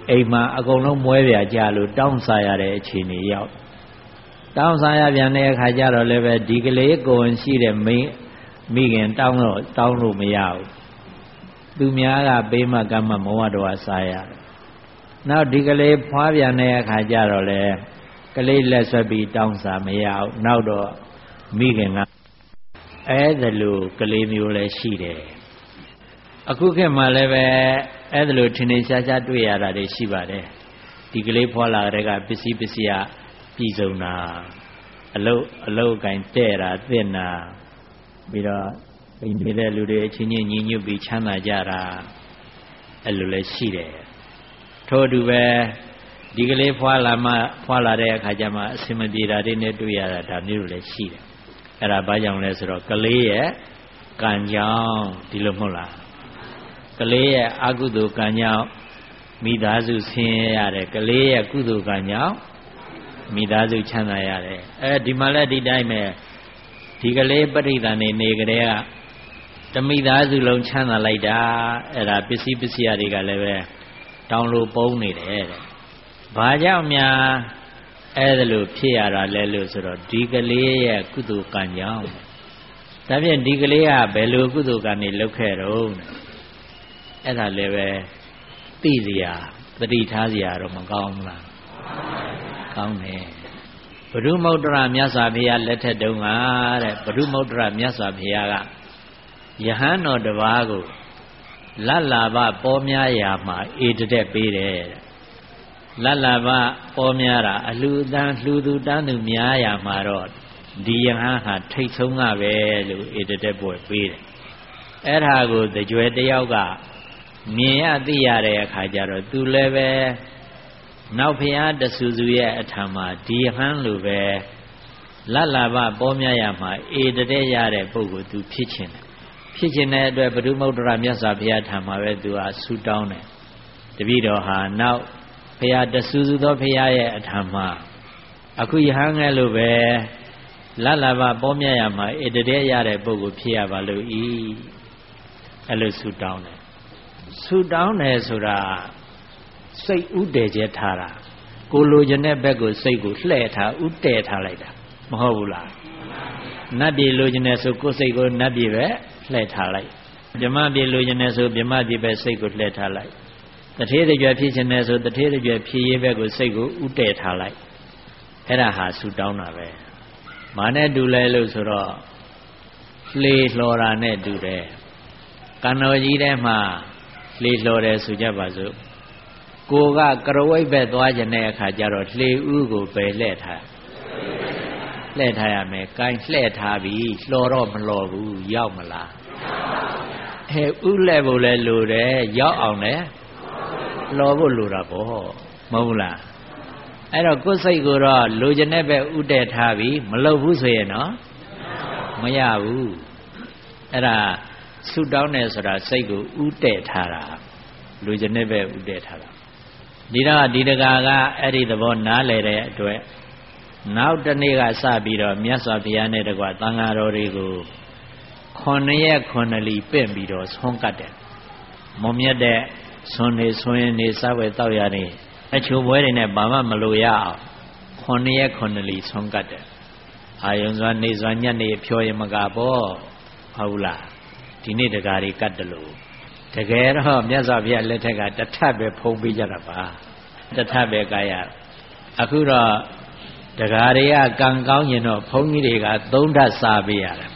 အိမ်မှာအကုန်လုံးမွဲပြကြလို့တောင်းစားရတဲ့အခြေအနေရောက်တောင်းစားရပြန်တဲ့အခါကျတော့လည်းပဲဒီကလေးကိုယ်ရှိတဲ့မိမိခင်တောင်းတော့တောင်းလို့မရဘူးသူများကပေးမှကမ်းမှမဝတော်စားရတယ်နောက်ဒီကလေးဖွားပြန်တဲ့အခါကျတော့လေကလေးလက်ဆွဲပြီးတောင်းစားမရဘူးနောက်တော့မိခင်ကအဲ့ဒါလိုကလေးမျိုးလည်းရှိတယ်အခုခေတ်မှာလည်းပဲအဲ့ဒါလိုထင်ထင်ရှားရှားတွေ့ရတာတွေရှိပါတယ်ဒီကလေးဖွာလာတဲ့ကပစ္စည်းပစ္စည်းအပြည်စုံတာအလုတ်အလုတ်ကင်တဲ့တာသင့်တာပြီးတော့အိမ်နေတဲ့လူတွေအချင်းချင်းညီညွတ်ပြီးချမ်းသာကြတာအဲ့လိုလည်းရှိတယ်ထို့အတူပဲဒီကလေးဖွာလာမှဖွာလာတဲ့အခါကျမှအစင်မပြေတာတွေနဲ့တွေ့ရတာဒါမျိုးလည်းရှိတယ်အဲ့ဒါဘာကြောင့်လဲဆိုတော့ကလေးရဲ့ကံကြောင့်ဒီလိုမဟုတ်လားကလေးရဲ့အကုသိုလ်ကံကြောင့်မိသားစုဆင်းရဲရတယ်ကလေးရဲ့ကုသိုလ်ကံကြောင့်မိသားစုချမ်းသာရတယ်အဲဒီမှာလည်းဒီတိုင်းပဲဒီကလေးပဋိသန္ဓေနေကြတဲ့ကတမိသားစုလုံးချမ်းသာလိုက်တာအဲ့ဒါပစ္စည်းပစ္စည်းတွေကလည်းပဲတောင်းလို့ပုံနေတယ်တဲ့ဘာကြောင့်များအဲ့ဒါလို့ဖြစ်ရတာလဲလို့ဆိုတော့ဒီကလေးရဲ့ကုသိုလ်ကံကြောင့်ဒါဖြင့်ဒီကလေးကဘယ်လိုကုသိုလ်ကံနေလုပ်ခဲ့တော့အဲ့ဒါလည်းပဲသိစရာသတိထားစရာတော့မကောင်းဘူးလားကောင်းတယ်ဘုရုမௌတ္တရမြတ်စွာဘုရားလက်ထက်တုန်းကတဲ့ဘုရုမௌတ္တရမြတ်စွာဘုရားကယဟန်တော်တစ်ပါးကိုလတ်လာဘပေါ်များရာမှာဧတတက်ပေးတယ်လတ်လာဘပေါ်များတာအလှူတန်းလှူသူတန်းသူများရာမှာတော့ဒီယဟန်ဟာထိတ်ဆုံးကပဲလို့ဧတတက်ပွဲပေးတယ်အဲ့ဒါကိုတကြွယ်တယောက်ကမြင်ရသိရတဲ့အခါကျတော့သူလည်းပဲနောက်ဖျားတဆူဆူရဲ့အထံမှာဒီဟန်းလိုပဲလတ်လာဘပေါ်များရမှာဧတတဲ့ရတဲ့ပုဂ္ဂိုလ်သူဖြစ်ခြင်းတယ်ဖြစ်ခြင်းတဲ့အတွက်ဘုရုမௌတ္တရမြတ်စွာဘုရားထံမှာပဲသူကဆူတောင်းတယ်တပည့်တော်ဟာနောက်ဖျားတဆူဆူသောဖျားရဲ့အထံမှာအခုယဟန်းငယ်လိုပဲလတ်လာဘပေါ်များရမှာဧတတဲ့ရတဲ့ပုဂ္ဂိုလ်ဖြစ်ရပါလို့ဤအဲ့လိုဆူတောင်းတယ်ဆူတောင်းတယ်ဆိုတာစိတ်ဥတည်ချက်ထားတာကိုလိုချင်တဲ့ဘက်ကိုစိတ်ကိုလှည့်ထားဥတည်ထားလိုက်တာမဟုတ်ဘူးလားနတ်ပြည်လိုချင်တယ်ဆိုကိုယ်စိတ်ကိုနတ်ပြည်ပဲလှည့်ထားလိုက်ဗြဟ္မပြည်လိုချင်တယ်ဆိုဗြဟ္မပြည်ပဲစိတ်ကိုလှည့်ထားလိုက်တထေးတကြွဖြစ်ချင်တယ်ဆိုတထေးတကြွဖြစ်ရေးဘက်ကိုစိတ်ကိုဥတည်ထားလိုက်အဲ့ဒါဟာဆူတောင်းတာပဲမာနဲ့တူလဲလို့ဆိုတော့လှေလှော်တာနဲ့တူတယ်ကံတော်ကြီးထဲမှာလှေလှော်တယ်ဆိုကြပါစို့ကိုကကရဝိတ်ပဲသွားခြင်းတဲ့အခါကျတော့လှေဥကိုပဲလှည့်ထားလှည့်ထားရမယ်။ကိုင်းလှည့်ထားပြီလှော်တော့မလှော်ဘူးရောက်မလား။အဲဥလှည့်ဖို့လဲလိုတယ်ရောက်အောင်လဲလှော်ဖို့လိုတာပေါ့မဟုတ်လား။အဲ့တော့ကိုယ်စိတ်ကိုတော့လိုချင်တဲ့ပဲဥတည်ထားပြီမလုပ်ဘူးဆိုရင်တော့မရဘူး။အဲ့ဒါဆူတောင်းတယ်ဆိုတာစိတ်ကိုဥတည်ထားတာလူကျင်တဲ့ပဲဥတည်ထားတာဒီတော့ဒီတကာကအဲ့ဒီသဘောနားလည်တဲ့အတွက်နောက်တနေ့ကစပြီးတော့မြတ်စွာဘုရားနဲ့တကွာသံဃာတော်တွေကိုခုနှစ်ရက်ခုနှစ်လီပင့်ပြီးတော့ဆွမ်းကတ်တယ်မုံမြတ်တဲ့ဆွမ်းနေဆွမ်းရင်နေစားဝယ်တောက်ရနေအချိုပွဲတွေနဲ့ဘာမှမလိုရအောင်ခုနှစ်ရက်ခုနှစ်လီဆွမ်းကတ်တယ်အာယုံစွာနေစွာညက်နေဖြောရင်မကပေါ့ဟုတ်လားဒီနေ့တကာတွေကတ်တယ်လို့တကယ်တော့မြတ်စွာဘုရားလက်ထက်ကတထပ်ပဲဖုံးပေးကြတာပါတထပ်ပဲကာယအခုတော့တကာတွေကကံကောင်းရင်တော့ဘုန်းကြီးတွေကသုံးဓာတ်စားပေးရတယ်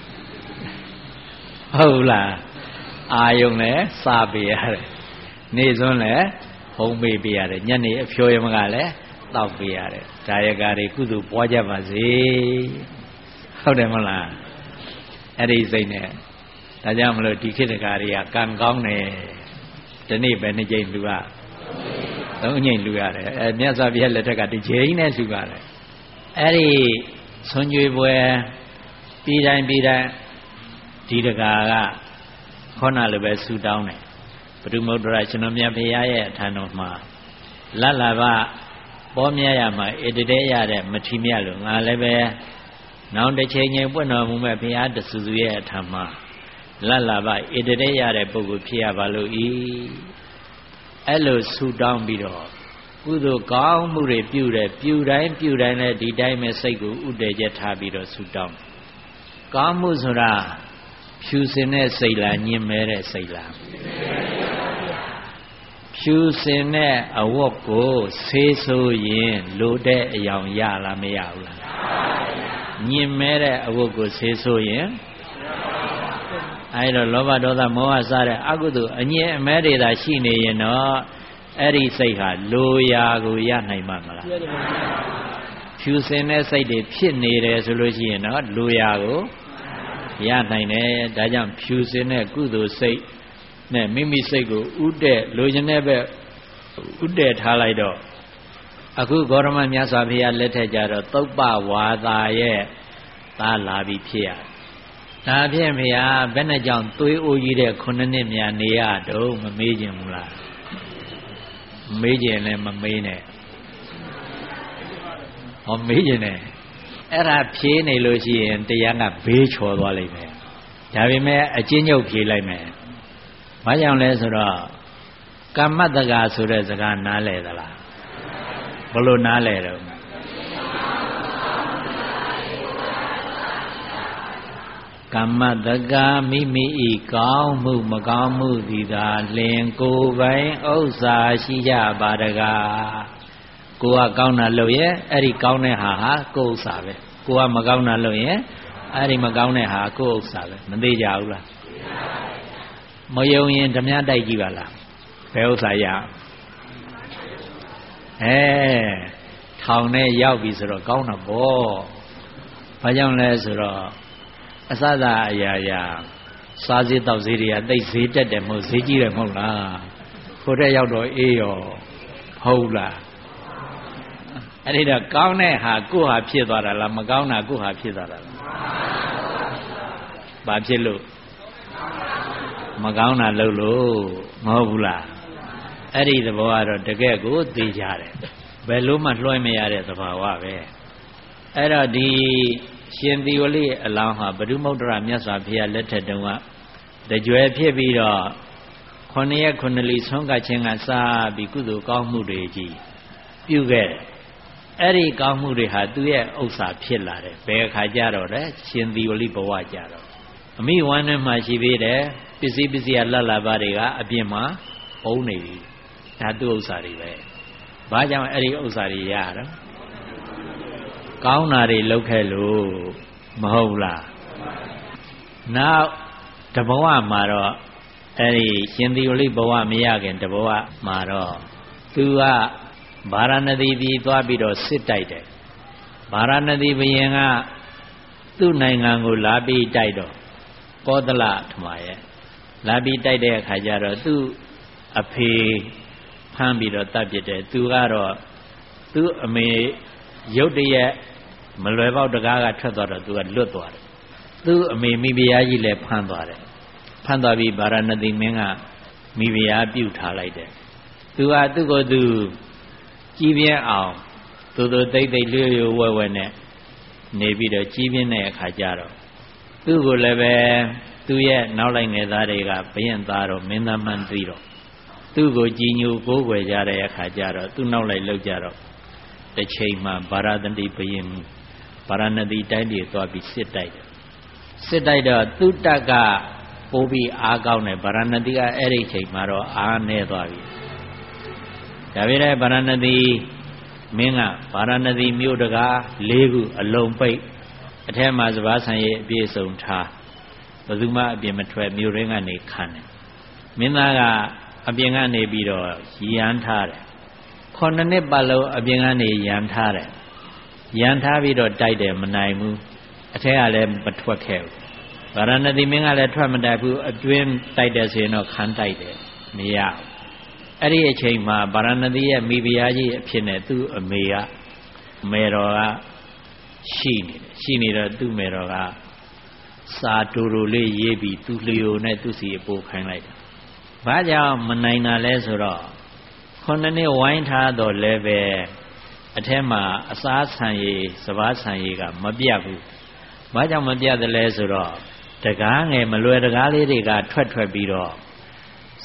ဟုတ်လားအာယုံလည်းစားပေးရတယ်နေစွန်းလည်းဖုံးပေးပေးရတယ်ညနေအဖြိုရမကလည်းတောက်ပေးရတယ်ဒါယကာတွေကုသိုလ်ပွားကြပါစေဟုတ်တယ်မဟုတ်လားအဲ့ဒီစိတ်နဲ့ဒါကြောင့်မလို့ဒီခေတ်တကာတွေကကံကောင်းတယ်ဒီနေ့ပဲနှစ်ကြိမ်လူကသုံးကြိမ်လူရတယ်အဲမြတ်စွာဘုရားလက်ထက်ကဒီကြိမ်နဲ့လူရတယ်အဲ့ဒီဆွန်ကြွေပွဲပြည်တိုင်းပြည်တိုင်းဒီတကာကခေါဏလိုပဲဆူတောင်းတယ်ဘုဒ္ဓမௌတ္တရရှင်တော်မြတ်ဘုရားရဲ့အထံတော်မှာလတ်လာဘပေါ်မြရမှာဧတတဲရတဲ့မထီမြတ်လို့ငါလည်းပဲနောက်တစ်ချိန်ချင်းပွင့်တော်မူမဲ့ဘုရားတဆူဆူရဲ့အထံမှာလတ်လာဘဧတတဲရတဲ့ပုဂ္ဂိုလ်ဖြစ်ရပါလို့ဤအဲ့လိုဆူတောင်းပြီးတော့ကုသိုလ်ကောင်းမှုတွေပြုတယ်ပြုတိုင်းပြုတိုင်းလည်းဒီတိုင်းပဲစိတ်ကိုဥတည်ချက်ထားပြီးတော့ဆူတောင်းကောင်းမှုဆိုတာဖြူစင်တဲ့စိတ်လားညင်မဲတဲ့စိတ်လားဖြူစင်တဲ့အဝတ်ကိုဆေးဆိုရင်လိုတဲ့အယောင်ရလားမရဘူးလားညင်မဲတဲ့အဝတ်ကိုဆေးဆိုရင်အဲဒါလောဘဒေါသမောဟစတဲ့အကုသိုလ်အငြင်းအမဲတွေသာရှိနေရင်တော့အဲ့ဒီစိတ်ဟာလိုရာကိုရနိုင်မှာမလားဖြူစင်တဲ့စိတ်တွေဖြစ်နေတယ်ဆိုလို့ရှိရင်တော့လိုရာကိုရနိုင်တယ်ဒါကြောင့်ဖြူစင်တဲ့ကုသိုလ်စိတ်နဲ့မိမိစိတ်ကိုဥတည့်လိုချင်တဲ့ဘက်ဥတည့်ထားလိုက်တော့အခုဂေါရမမြတ်စွာဘုရားလက်ထက်ကြတော့သုပ္ပဝါသာရဲ့သားလာပြီးဖြစ်ရဒါဖြင့်ဘုရားဘယ်နဲ့ကြောင့်သွေးအိုးကြီးတဲ့ခုနှစ်နှစ်များနေရတော့မမေးခြင်းဘူးလားမေးခြင်းလည်းမမေးနဲ့ဟောမေးခြင်းနဲ့အဲ့ဒါဖြေးနေလို့ရှိရင်တရားကဘေးချော်သွားလိမ့်မယ်ဒါပေမဲ့အကျဉ်းချုပ်ဖြေးလိုက်မယ်ဘာကြောင့်လဲဆိုတော့ကမ္မတက္ကဆိုတဲ့စကားနားလဲသလားဘလို့နားလဲတော့ကမ္မတက္ကမိမိဤကောင်းမှုမကောင်းမှုသည်သာလင်ကိုယ်ပိုင်ဥစ္စာရှိကြပါတကားကိုကကောင်းတာလုပ်ရဲ့အဲ့ဒီကောင်းတဲ့ဟာဟာကိုယ်ဥစ္စာပဲကိုကမကောင်းတာလုပ်ရင်အဲ့ဒီမကောင်းတဲ့ဟာကိုယ်ဥစ္စာပဲမသိကြဘူးလားမယုံရင်ဓမြတိုက်ကြည့်ပါလားဘယ်ဥစ္စာရအဲထောင်နဲ့ရောက်ပြီဆိုတော့ကောင်းတာပေါ့ဘာကြောင့်လဲဆိုတော့အစသာအရာရာစားစည်းတောက်စည်းတွေကတိတ်ဈေးတက်တယ်မဟုတ်ဈေးကြီးတယ်မဟုတ်လားခိုးတဲ့ရောက်တော့အေးရောဟုတ်လားအဲ့ဒီတော့ကောင်းတဲ့ဟာကိုယ့်ဟာဖြစ်သွားတာလားမကောင်းတာကိုယ့်ဟာဖြစ်သွားတာလားဘာဖြစ်လို့မကောင်းတာလုပ်လို့မဟုတ်ဘူးလားအဲ့ဒီသဘောကတော့တကယ်ကိုသိကြတယ်ဘယ်လို့မှလွှဲမရတဲ့သဘာဝပဲအဲ့တော့ဒီရှင်သီဝလိအလောင်းဟာဘဒုမௌဒ္ဒရာမြတ်စွာဘုရားလက်ထက်တုန်းကတကြွယ်ဖြစ်ပြီးတော့ခုနှစ်ရက်ခုနှစ်လီဆုံးကခြင်းကစပြီးကုသိုလ်ကောင်းမှုတွေကြီးပြုခဲ့တယ်အဲ့ဒီကောင်းမှုတွေဟာသူ့ရဲ့ဥစ္စာဖြစ်လာတယ်ဘယ်အခါကျတော့လဲရှင်သီဝလိဘဝကျတော့အမိဝမ်းထဲမှာရှိသေးတယ်ပစ္စည်းပစ္စည်းအလတ်လာပါတွေကအပြင်မှာပုံနေပြီဒါသူ့ဥစ္စာတွေပဲဘာကြောင့်အဲ့ဒီဥစ္စာတွေရတော့ကောင်းတာတွေလုပ်ခဲ့လို့မဟုတ်လားနောက်တဘဝမှာတော့အဲ့ဒီရှင်သီဝလိဘဝမရခင်တဘဝမှာတော့သူကဗာရာဏသီပြည်သွားပြီးတော့စစ်တိုက်တယ်ဗာရာဏသီဘုရင်ကသူ့နိုင်ငံကိုလာပြီးတိုက်တော့ကောသလထမရဲ့လာပြီးတိုက်တဲ့အခါကျတော့သူ့အဖေဖမ်းပြီးတော့တပ်ပစ်တယ်သူကတော့သူ့အမေရုတ်တရက်မလွယ်ပေါက်တကားကထွက်သွားတော့သူကလွတ်သွားတယ်သူ့အမေမိဖုရားကြီးလည်းဖမ်းသွားတယ်ဖမ်းသွားပြီးဗာရာဏသီမင်းကမိဖုရားပြုတ်ထားလိုက်တယ်သူကသူ့ကိုယ်သူကြီးပြင်းအောင်သူတို့တိတ်တိတ်လျှို့လျှို့ဝဲဝဲနဲ့နေပြီးတော့ကြီးပြင်းတဲ့အခါကျတော့သူ့ကိုလည်းပဲသူ့ရဲ့နောက်လိုက်ငယ်သားတွေကဘယင်သားတော့မင်းသားမှန်းသိတော့သူ့ကိုကြည်ညိုကိုးကွယ်ကြတဲ့အခါကျတော့သူ့နောက်လိုက်လောက်ကြတော့တစ်ချိန်မှာဗာရာဏသီဘယင်ဗာရာဏသီတိုင်းပြည်သွားပြီးစစ်တိုက်တယ်စစ်တိုက်တော့သူ့တပ်ကပိုးပြီးအားကောင်းတယ်ဗာရာဏသီကအဲ့ဒီချိန်မှာတော့အားနည်းသွားပြီဒါပေမဲ့ဗာရာဏသီမင်းကဗာရာဏသီမြို့တကား၄ခုအလုံးပိတ်အထက်မှာစပါးဆံရည်အပြည့်စုံထားဘယ်သူမှအပြင်မထွက်မြို့ရင်းကနေခံတယ်မင်းသားကအပြင်ကနေပြီးတော့ရန်ထားတယ်ခုနှစ်နှစ်ပတ်လုံးအပြင်ကနေရန်ထားတယ်ရန်ထားပြီးတော့တိုက်တယ်မနိုင်ဘူးအထက်ကလည်းမထွက်ခဲ့ဘူးဗာရာဏသီမင်းကလည်းထွက်မတိုက်ဘူးအတွင်းတိုက်တယ်ဆိုရင်တော့ခံတိုက်တယ်မရဘူးအဲ့ဒီအချိန်မှာဗာရာဏသီရဲ့မိဖုရားကြီးအဖြစ်နဲ့သူ့အမေကမေတော်ကရှိနေတယ်ရှိနေတော့သူ့မေတော်ကစာတူတူလေးရေးပြီးသူ့လျိုနဲ့သူ့စီအပို့ခိုင်းလိုက်တယ်ဘာကြောင့်မနိုင်တာလဲဆိုတော့ခုနှစ်နှစ်ဝိုင်းထားတော့လည်းပဲအထက်မှာအစားဆံရည်စပါးဆံရည်ကမပြတ်ဘူးဘာကြောင့်မပြတ်တယ်လဲဆိုတော့တကားငယ်မလွယ်တကားလေးတွေကထွက်ထွက်ပြီးတော့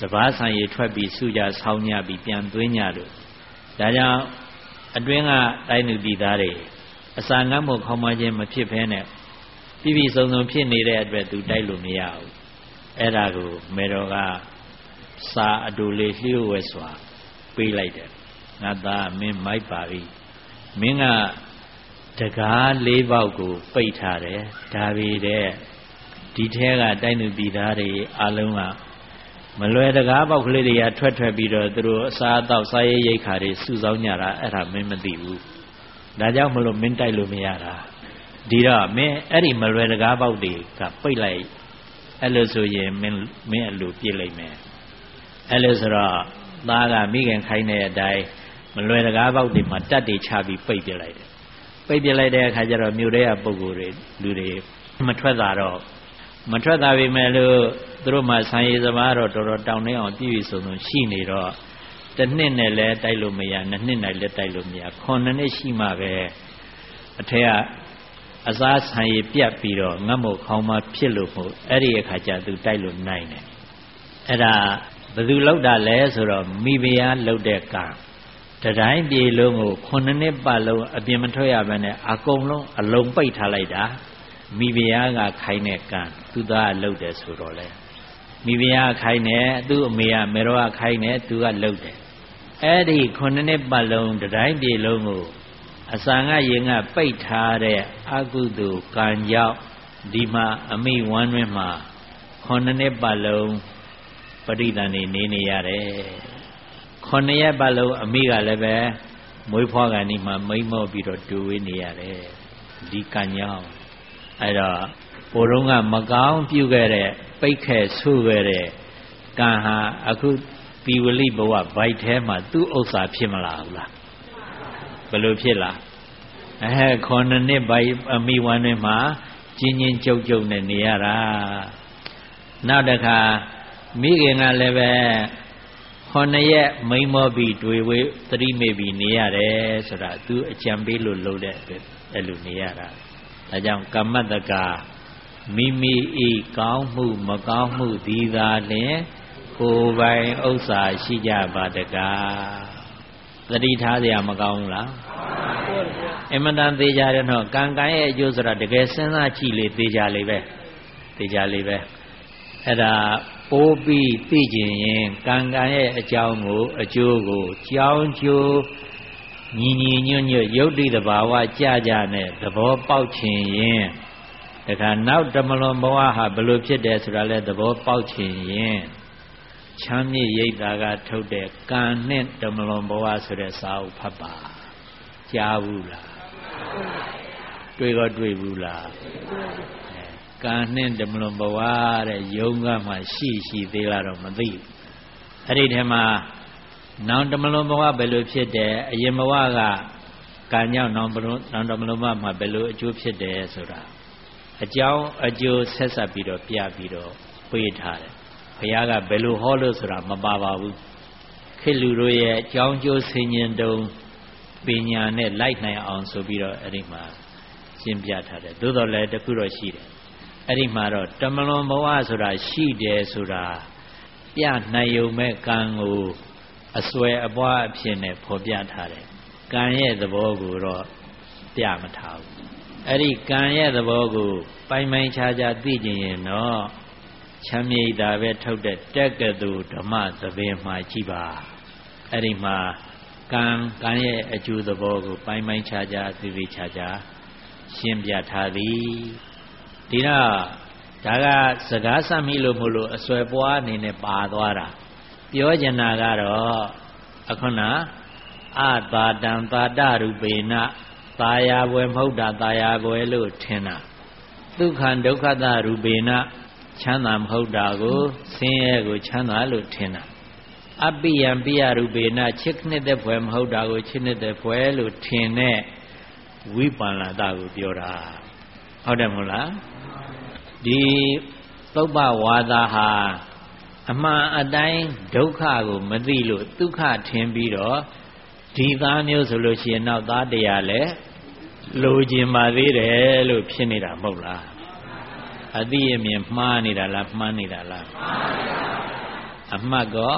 စဘာဆိုင်ရထွက်ပြီးစုကြဆောင်းညပြီးပြန်သွင်းကြလို့ဒါကြောင့်အတွင်းကတိုင်းသူပြည်သားတွေအစာငတ်မှုခေါင်းမခြင်းမဖြစ်ဘဲနဲ့ပြည်ပြည်စုံစုံဖြစ်နေတဲ့အတွက်သူတိုက်လို့မရဘူးအဲ့ဒါကိုမေတော်ကစာအတူလေးလျှို့ဝှက်စွာပေးလိုက်တယ်ငါသားမင်းမိုက်ပါပြီမင်းကတကားလေးပေါက်ကိုပိတ်ထားတယ်ဒါပေတဲ့ဒီထဲကတိုင်းသူပြည်သားတွေအလုံးကမလွယ်တကားပေါက်ကလေးတွေကထွက်ထွက်ပြီးတော့သူတို့အစားအသောက်စားရရိတ်ခါတွေစုဆောင်းကြတာအဲ့ဒါမင်းမသိဘူးဒါကြောင့်မလို့မင်းတိုက်လို့မရတာဒီတော့မင်းအဲ့ဒီမလွယ်တကားပေါက်တွေကပိတ်လိုက်အဲ့လိုဆိုရင်မင်းမင်းအလိုပြစ်လိုက်မယ်အဲ့လိုဆိုတော့သားကမိခင်ခိုင်းတဲ့အတိုင်းမလွယ်တကားပေါက်တွေမှာတက်တွေချပြီးပိတ်ပြလိုက်တယ်ပိတ်ပြလိုက်တဲ့အခါကျတော့မြို့ထဲကပုံကိုယ်တွေလူတွေမထွက်တာတော့မထွက်တာပြီမဲ့လို့သူတို့မှဆံရည်စမားတော့တော်တော်တောင်းနေအောင်ပြည့်ပြည့်စုံစုံရှိနေတော့တစ်နှစ်နဲ့လည်းတိုက်လို့မရနှစ်နှစ်နဲ့လည်းတိုက်လို့မရခုနှစ်နှစ်ရှိမှပဲအထက်ကအစားဆံရည်ပြတ်ပြီးတော့ငတ်မို့ခေါင်းမဖြစ်လို့မို့အဲ့ဒီအခါကျသူတိုက်လို့နိုင်တယ်အဲ့ဒါဘယ်သူလောက်တာလဲဆိုတော့မိဖုရားလောက်တဲ့ကံတတိုင်းပြေလုံးကိုခုနှစ်နှစ်ပတ်လုံးအပြင်မထွက်ရဘဲနဲ့အကုန်လုံးအလုံးပိတ်ထားလိုက်တာမိဖုရားကခိုင်းတဲ့ကံသူသားလှုပ်တယ်ဆိုတော့လေမိဖုရားခိုင်းတယ်သူ့အမေကမေတော်ကခိုင်းတယ်သူကလှုပ်တယ်အဲ့ဒီခုနှစ်နှစ်ပတ်လုံးတတိုင်းပြေလုံးကိုအစာငတ်ရင်ကပိတ်ထားတဲ့အကုသိုလ်ကံကြောင့်ဒီမှာအမိဝမ်းတွင်မှာခုနှစ်နှစ်ပတ်လုံးပရိသန်နေနေနေရတယ်ခုနှစ်ရက်ပတ်လုံးအမိကလည်းပဲမွေးဖွားကန်ဒီမှာမိမ့်မော့ပြီးတော့တူဝေးနေရတယ်ဒီကံကြောင့်အဲ့တော့ဘိုးတော်ကမကောင်းပြုခဲ့တဲ့ပိတ်ခဲ့ဆုခဲ့တဲ့ကံဟာအခုဒီဝလိဘဝဗိုက်ထဲမှာသူ့ဥစ္စာဖြစ်မလားဘူးလားဘယ်လိုဖြစ်လားအဲခုနှစ်နှစ်ဗိုက်အမိဝမ်းတွေမှာကျင်းချင်းကြုတ်ကြုတ်နဲ့နေရတာနောက်တစ်ခါမိခင်ကလည်းပဲခုနှစ်ရက်မိမ့်မောပြီးတွေ့ဝေးသတိမေ့ပြီးနေရတယ်ဆိုတာသူအကြံပေးလို့လုပ်တဲ့အတွက်အဲ့လိုနေရတာဒါကြောင့်ကမ္မတကမိမိဤကောင်းမှုမကောင်းမှုဒီသာလျှင်ကိုယ်ပိုင်ဥစ္စာရှိကြပါတကားသတိထားစရာမကောင်းဘူးလားအမှန်တန်သေးကြတယ်နော်ကံကံရဲ့အကျိုးဆိုတာတကယ်စဉ်းစားကြည့်လေသေးကြလေပဲသေးကြလေပဲအဲ့ဒါပိုးပြီးသိကျင်ရင်ကံကံရဲ့အကြောင်းကိုအကျိုးကိုကြောင်းကျိုးညီညီညွတ်ညွတ်ယုတ်တိတဘာဝကြကြနဲ့သဘောပေါက်ချင်ရင်တခါနောက်ဓမ္မလွန်ဘဝဟာဘယ်လိုဖြစ်တယ်ဆိုတာလဲသဘောပေါက်ချင်ရင်ချမ်းမြေ့ရိပ်သာကထုတ်တဲ့ကံနဲ့ဓမ္မလွန်ဘဝဆိုတဲ့စာအုပ်ဖတ်ပါကြားဘူးလားတွေ့တော့တွေ့ဘူးလားကံနဲ့ဓမ္မလွန်ဘဝတဲ့ယုံကမှရှိရှိသေးလားတော့မသိဘူးအဲ့ဒီထဲမှာနောင်ဓမ္မလွန်ဘဝဘယ်လိုဖြစ်တယ်အရင်ဘဝကကံကြောင့်နောင်ဘလွန်နောင်ဓမ္မလွန်ဘဝမှာဘယ်လိုအကျိုးဖြစ်တယ်ဆိုတာအကြောင်းအကျိုးဆက်ဆက်ပြီးတော့ပြပြီးတော့ပေးထားတယ်ဘုရားကဘယ်လိုဟောလို့ဆိုတာမပါပါဘူးခေတ်လူတို့ရဲ့အကြောင်းကျိုးဆင်ញင်တုံပညာနဲ့လိုက်နိုင်အောင်ဆိုပြီးတော့အဲ့ဒီမှာရှင်းပြထားတယ်သို့တော်လည်းတခုတော့ရှိတယ်အဲ့ဒီမှာတော့ဓမ္မလွန်ဘဝဆိုတာရှိတယ်ဆိုတာပြနိုင်ုံမဲ့ကံကိုအစွဲအပွားအဖြစ်နဲ့ဖော်ပြထားတယ်ကံရဲ့သဘောကိုတော့ပြမထားဘူးအဲ့ဒီကံရဲ့သဘောကိုပိုင်ပိုင်ခြားခြားသိကျင်ရင်တော့ချမ်းမြေ့တာပဲထုတ်တဲ့တက်ကတူဓမ္မသဘင်မှာကြည့်ပါအဲ့ဒီမှာကံကံရဲ့အကျိုးသဘောကိုပိုင်ပိုင်ခြားခြားသိသိခြားခြားရှင်းပြထားသည်ဒီတော့ဒါကစကားဆက်မိလို့မလို့အစွဲပွားအနေနဲ့ပါသွားတာပြောချင်တာကတော့အခုနအတာတံတာတရူပေနသာယာဘွယ်မဟုတ်တာသာယာဘွယ်လို့ထင်တာဒုက္ခဒုက္ခတရူပေနချမ်းသာမဟုတ်တာကိုဆင်းရဲကိုချမ်းသာလို့ထင်တာအပိယံပိယရူပေနချစ်နှစ်သက်ဘွယ်မဟုတ်တာကိုချစ်နှစ်သက်ဘွယ်လို့ထင်တဲ့ဝိပန္နတာကိုပြောတာဟုတ်တယ်မဟုတ်လားဒီသုဘဝါဒဟာအမှန်အတိုင်းဒုက္ခကိုမသိလို့ဒုက္ခထင်ပြီးတော့ဒီသားမျိုးဆိုလို့ရှိရင်နောက်သားတရားလဲလိုချင်ပါသေးတယ်လို့ဖြစ်နေတာမဟုတ်လားအသိအမြင်မှားနေတာလားမှန်းနေတာလားမှန်းပါအမှတ်ကော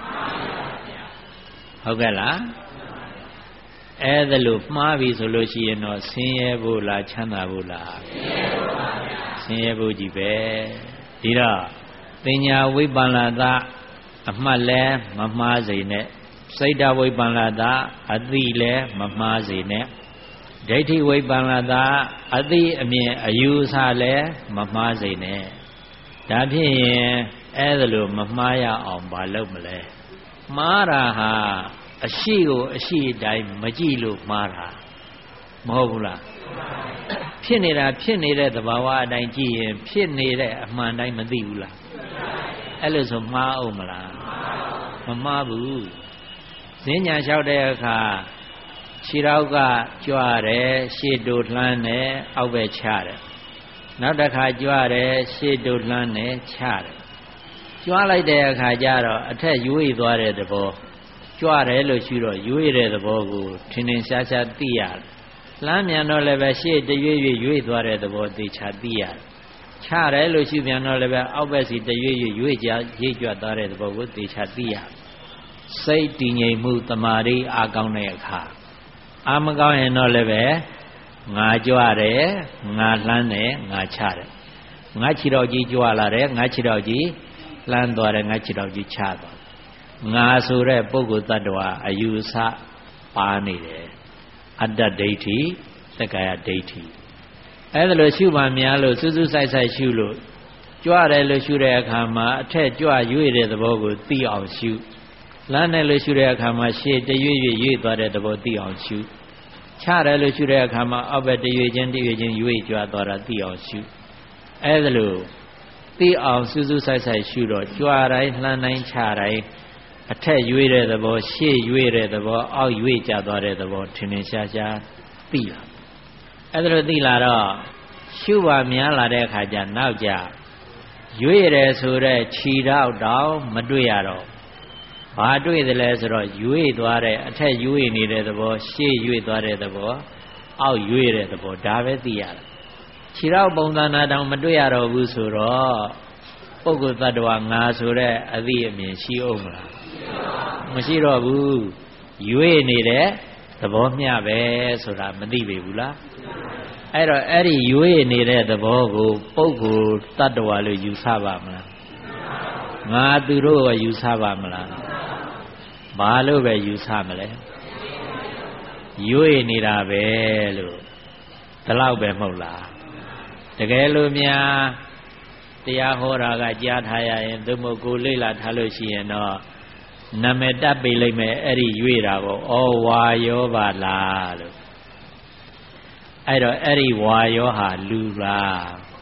ဟုတ်ကဲ့လားအဲ့ဒါလို့မှားပြီဆိုလို့ရှိရင်တော့ဆင်းရဲဖို့လားချမ်းသာဖို့လားဆင်းရဲဖို့ကြီးပဲဒီတော့ပညာဝိပ္ပန္နတာအမှတ်လဲမမှားစေနဲ့စိတ်တဝိပ္ပန္နတာအသိလဲမမှားစေနဲ့ဒိဋ္ဌိဝိပ္ပန္နတာအသိအမြင်အယူအဆလဲမမှားစေနဲ့ဒါဖြင့်ရင်အဲ့ဒါလို့မမှားရအောင်မလုပ်မလဲမှားတာဟာအရှိကိုအရှိတိုင်းမကြည့်လို့မှားတာမဟုတ်ဘူးလားဖြစ်နေတာဖြစ်နေတဲ့သဘာဝအတိုင်းကြည့်ရင်ဖြစ်နေတဲ့အမှန်တိုင်းမသိဘူးလားအဲ့လိုဆိုမှားအောင်မလားမမှားဘူးဈဉ္ညာလျှောက်တဲ့အခါခြေထောက်ကကြွတယ်ရှေ့တို့လှမ်းတယ်အောက်ဘက်ချတယ်နောက်တစ်ခါကြွတယ်ရှေ့တို့လှမ်းတယ်ချတယ်ကြွလိုက်တဲ့အခါကျတော့အထက်ရွေ့သွားတဲ့သဘောကြွတယ်လို့ရှိတော့ရွေ့တဲ့သဘောကိုထင်ထင်ရှားရှားသိရတယ်လှမ်းမြန်တော့လည်းပဲရှေ့တရွေ့ရွေ့ရွေ့သွားတဲ့သဘောသိချသိရတယ်ချတယ်လို့ရှိပြန်တော့လည်းပဲအောက်ဘက်စီတရွေ့ရွေ့ရွေ့ကြရိပ်ကြွသွားတဲ့သဘောကိုသိချသိရတယ်စိတ်တည်ငြိမ်မှုတမာရီအားကောင်းတဲ့အခါအာမကောင်းရင်တော့လည်းပဲငါကြွတယ်ငါလှမ်းတယ်ငါချတယ်ငါခြေတော်ကြီးကြွလာတယ်ငါခြေတော်ကြီးလှမ်းသွားတယ်ငါခြေတော်ကြီးချသွားငါဆိုတဲ့ပုဂ္ဂိုလ်တ attva အယူဆပါနေတယ်အတ္တဒိဋ္ဌိသက္ကာယဒိဋ္ဌိအဲ့ဒါလို့ရှုပါများလို့စူးစူးဆိုင်ဆိုင်ရှုလို့ကြွတယ်လို့ရှုတဲ့အခါမှာအထက်ကြွရွေ့တဲ့သဘောကိုသိအောင်ရှုလမ်းတယ်လို့ရှုတဲ့အခါမှာရှေ့တရွေ့ရွေ့ရွေ့သွားတဲ့သဘောသိအောင်ရှုချတယ်လို့ရှုတဲ့အခါမှာအောက်ဘက်တရွေ့ချင်းတရွေ့ချင်းရွေ့ကြွသွားတာသိအောင်ရှုအဲ့ဒါလို့သိအောင်စူးစူးဆိုင်ဆိုင်ရှုတော့ကြွတိုင်းလှမ်းတိုင်းချတိုင်းအထက်ရွေ့တဲ့သဘောရှေ့ရွေ့တဲ့သဘောအောက်ရွေ့ကျသွားတဲ့သဘောထင်ထင်ရှားရှားသိလာအဲ့ဒါလိုသိလာတော့ရှုပါများလာတဲ့အခါကျနောက်ကျရွေ့တယ်ဆိုတဲ့ခြေထောက်တောင်မတွေ့ရတော့ဘာတွေ့တယ်လဲဆိုတော့ရွေ့သွားတဲ့အထက်ရွေ့နေတဲ့သဘောရှေ့ရွေ့သွားတဲ့သဘောအောက်ရွေ့တဲ့သဘောဒါပဲသိရတာခြေထောက်ပုံသဏ္ဍာန်တောင်မတွေ့ရတော့ဘူးဆိုတော့ပုဂ္ဂိုလ်တ attva ငါဆိုတဲ့အသိအမြင်ရှိအောင်မလားမရှိတော့ဘူးရွေ့နေတဲ့သဘောမျှပဲဆိုတာမသိပေဘူးလားအဲ့တော့အဲ့ဒီရွေ့နေတဲ့သဘောကိုပုဂ္ဂိုလ်တ attva လို့ယူဆပါမလားငါသူတို့ကယူဆပါမလားဘာလို့ပဲယူဆမလဲရွေ့နေတာပဲလို့ဒီလောက်ပဲမဟုတ်လားတကယ်လို့များတရားဟောတာကကြားထားရရင်သို့မဟုတ်ကိုလေ့လာထားလို့ရှိရင်တော့နာမည်တပ်ပေးလိုက်မယ်အဲ့ဒီရွေ့တာကိုဩဝါယောပါလားလို့အဲ့တော့အဲ့ဒီဝါယောဟာလူလား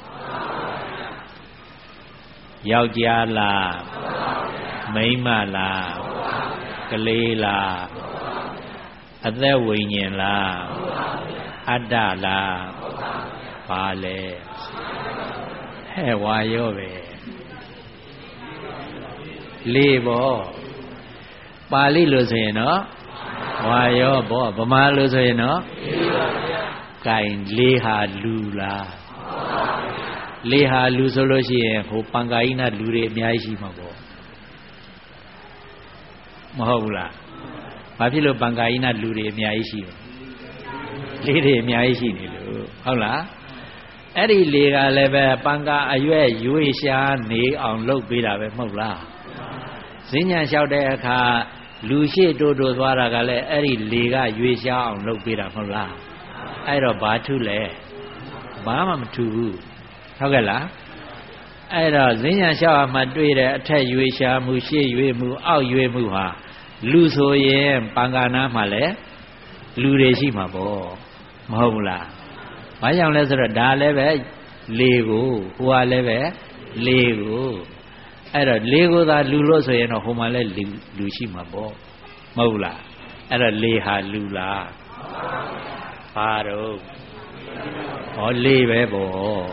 ယောက်ျားလားမိန်းမလားကလေးလားအသက်ဝိညာဉ်လားအတ္တလားဘာလဲဟဲ့ဝါယောပဲလေးပေါ့ပါဠိလို့ဆိုရင်တော့ဝါယောပေါ့ဗမာလို့ဆိုရင်တော့ကင်လေးဟာလူလားလေးဟာလူဆိုလို့ရှိရင်ဟိုပံကာယိနလူတွေအများကြီးရှိမှာပေါ့မဟုတ်ဘူးလားဘာဖြစ်လို့ပံကာယိနလူတွေအများကြီးရှိလဲလေးတွေအများကြီးရှိနေလို့ဟုတ်လားအဲ့ဒီလေကလည်းပဲပံကာအရွက်ရွေးရှားနေအောင်လုပ်ပေးတာပဲမဟုတ်လားဈဉ္ညာလျှောက်တဲ့အခါလူရှိတိုးတိုးသွားတာကလည်းအဲ့ဒီလေကရွေးရှားအောင်လုပ်ပေးတာမဟုတ်လားအဲ့တော့ဘာထုလဲဘာမှမထူဘူးဟုတ်ကဲ့လားအဲ့တော့ဈဉ္ညာလျှောက်မှတွေ့တဲ့အထက်ရွေးရှားမှုရှေ့ရွေးမှုအောက်ရွေးမှုဟာလူဆိုရင်ပံကာနာမှာလည်းလူတွေရှိမှာပေါ့မဟုတ်ဘူးလားဘာကြောင့်လဲဆိုတော့ဒါလည်းပဲလေကိုဟိုကလည်းပဲလေကိုအဲ့တော့လေကိုသာလူလို့ဆိုရင်တော့ဟိုမှာလည်းလူလူရှိမှာပေါ့မဟုတ်လားအဲ့တော့လေဟာလူလားဘာတော့ဟောလေပဲပေါ့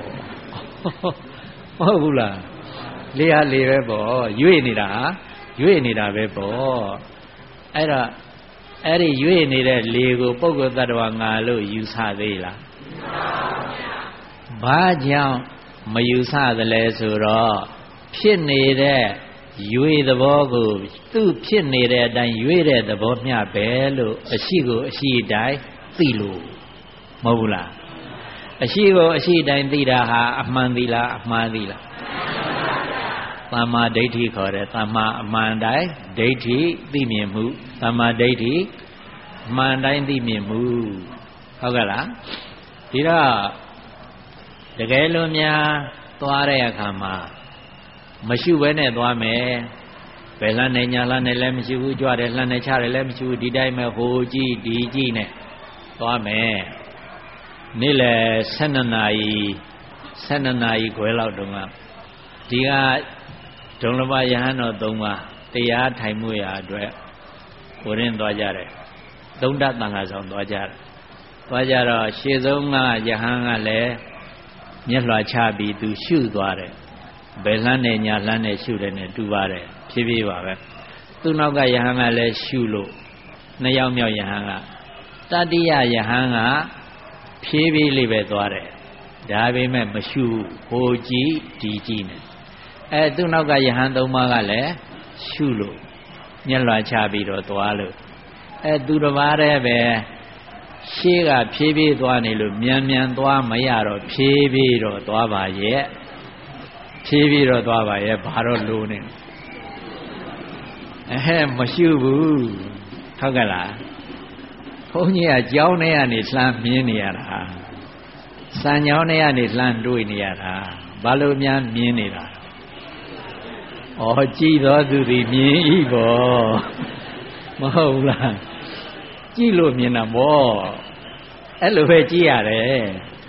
မဟုတ်ဘူးလားလေဟာလေပဲပေါ့ရွေ့နေတာရွေ့နေတာပဲပေါ့အဲ့တော့အဲ့ဒီရွေ့နေတဲ့လေကိုပုဂ္ဂိုလ်တ attva ငါလို့ယူဆသေးလားဘာကြောင့်မယူဆသလဲဆိုတော့ဖြစ်နေတဲ့ရွေသဘောကိုသူ့ဖြစ်နေတဲ့အတိုင်းရွေတဲ့သဘောမျှပဲလို့အရှိကိုအရှိတိုင်းသိလို့မဟုတ်ဘူးလားအရှိကိုအရှိတိုင်းသိတာဟာအမှန်သီလားအမှားသီလားသမ္မာဒိဋ္ဌိခေါ်တယ်သမ္မာအမှန်တိုင်းဒိဋ္ဌိသိမြင်မှုသမ္မာဒိဋ္ဌိအမှန်တိုင်းသိမြင်မှုဟုတ်ကဲ့လားဒီတော့တကယ်လို့များသွားတဲ့အခါမှာမရှိဘဲနဲ့သွားမယ်ဘယ်လမ်းနဲ့ညာလမ်းနဲ့လည်းမရှိဘူးကြွတယ်လှမ်းနဲ့ချတယ်လည်းမရှိဘူးဒီတိုင်းပဲဟိုကြည့်ဒီကြည့်နဲ့သွားမယ်နေ့လယ်ဆယ်နှစ်နာရီဆယ်နှစ်နာရီခွဲလောက်တုန်းကဒီကဒုံလဘယဟန်တော်သုံးပါးတရားထိုင်မှုရာအတွက်ဟိုရင်းသွားကြတယ်သုံးဓာတ်တန်ခါဆောင်သွားကြတယ်သွားကြတော့ရှေ့ဆုံးကယဟန်ကလည်းမျက်လွှာချပြီးသူရှုသွားတယ်ဘယ်လှမ်းနဲ့ညာလှမ်းနဲ့ရှုတယ်နဲ့တူပါတယ်ဖြည်းဖြည်းပါပဲသူ့နောက်ကယဟန်ကလည်းရှုလို့နှစ်ယောက်မြောက်ယဟန်ကတတိယယဟန်ကဖြည်းဖြည်းလေးပဲသွားတယ်ဒါပေမဲ့မရှုဟိုကြည့်ဒီကြည့်နဲ့အဲသူ့နောက်ကယဟန်သုံးပါးကလည်းရှုလို့မျက်လွှာချပြီးတော့သွားလို့အဲသူတစ်ပါးတည်းပဲရှေးကဖြည်းဖြည်းသွားနေလို့မြန်မြန်သွားမရတော့ဖြည်းဖြည်းတော့သွားပါရဲ့ဖြည်းဖြည်းတော့သွားပါရဲ့ဘာတော့လိုနေအဲမရှုဘူးဟုတ်ကဲ့လားဘုန်းကြီးကကြောင်းထဲကနေလှမ်းမြင်နေရတာစံကြောင်းထဲကနေလှမ်းတွေ့နေရတာဘာလို့များမြင်နေတာဩကြည်တော်သူသည်မြင်ဤဘောမဟုတ်လားကြည်လို့မြင်တာဘောအဲ့လိုပဲကြည်ရတယ်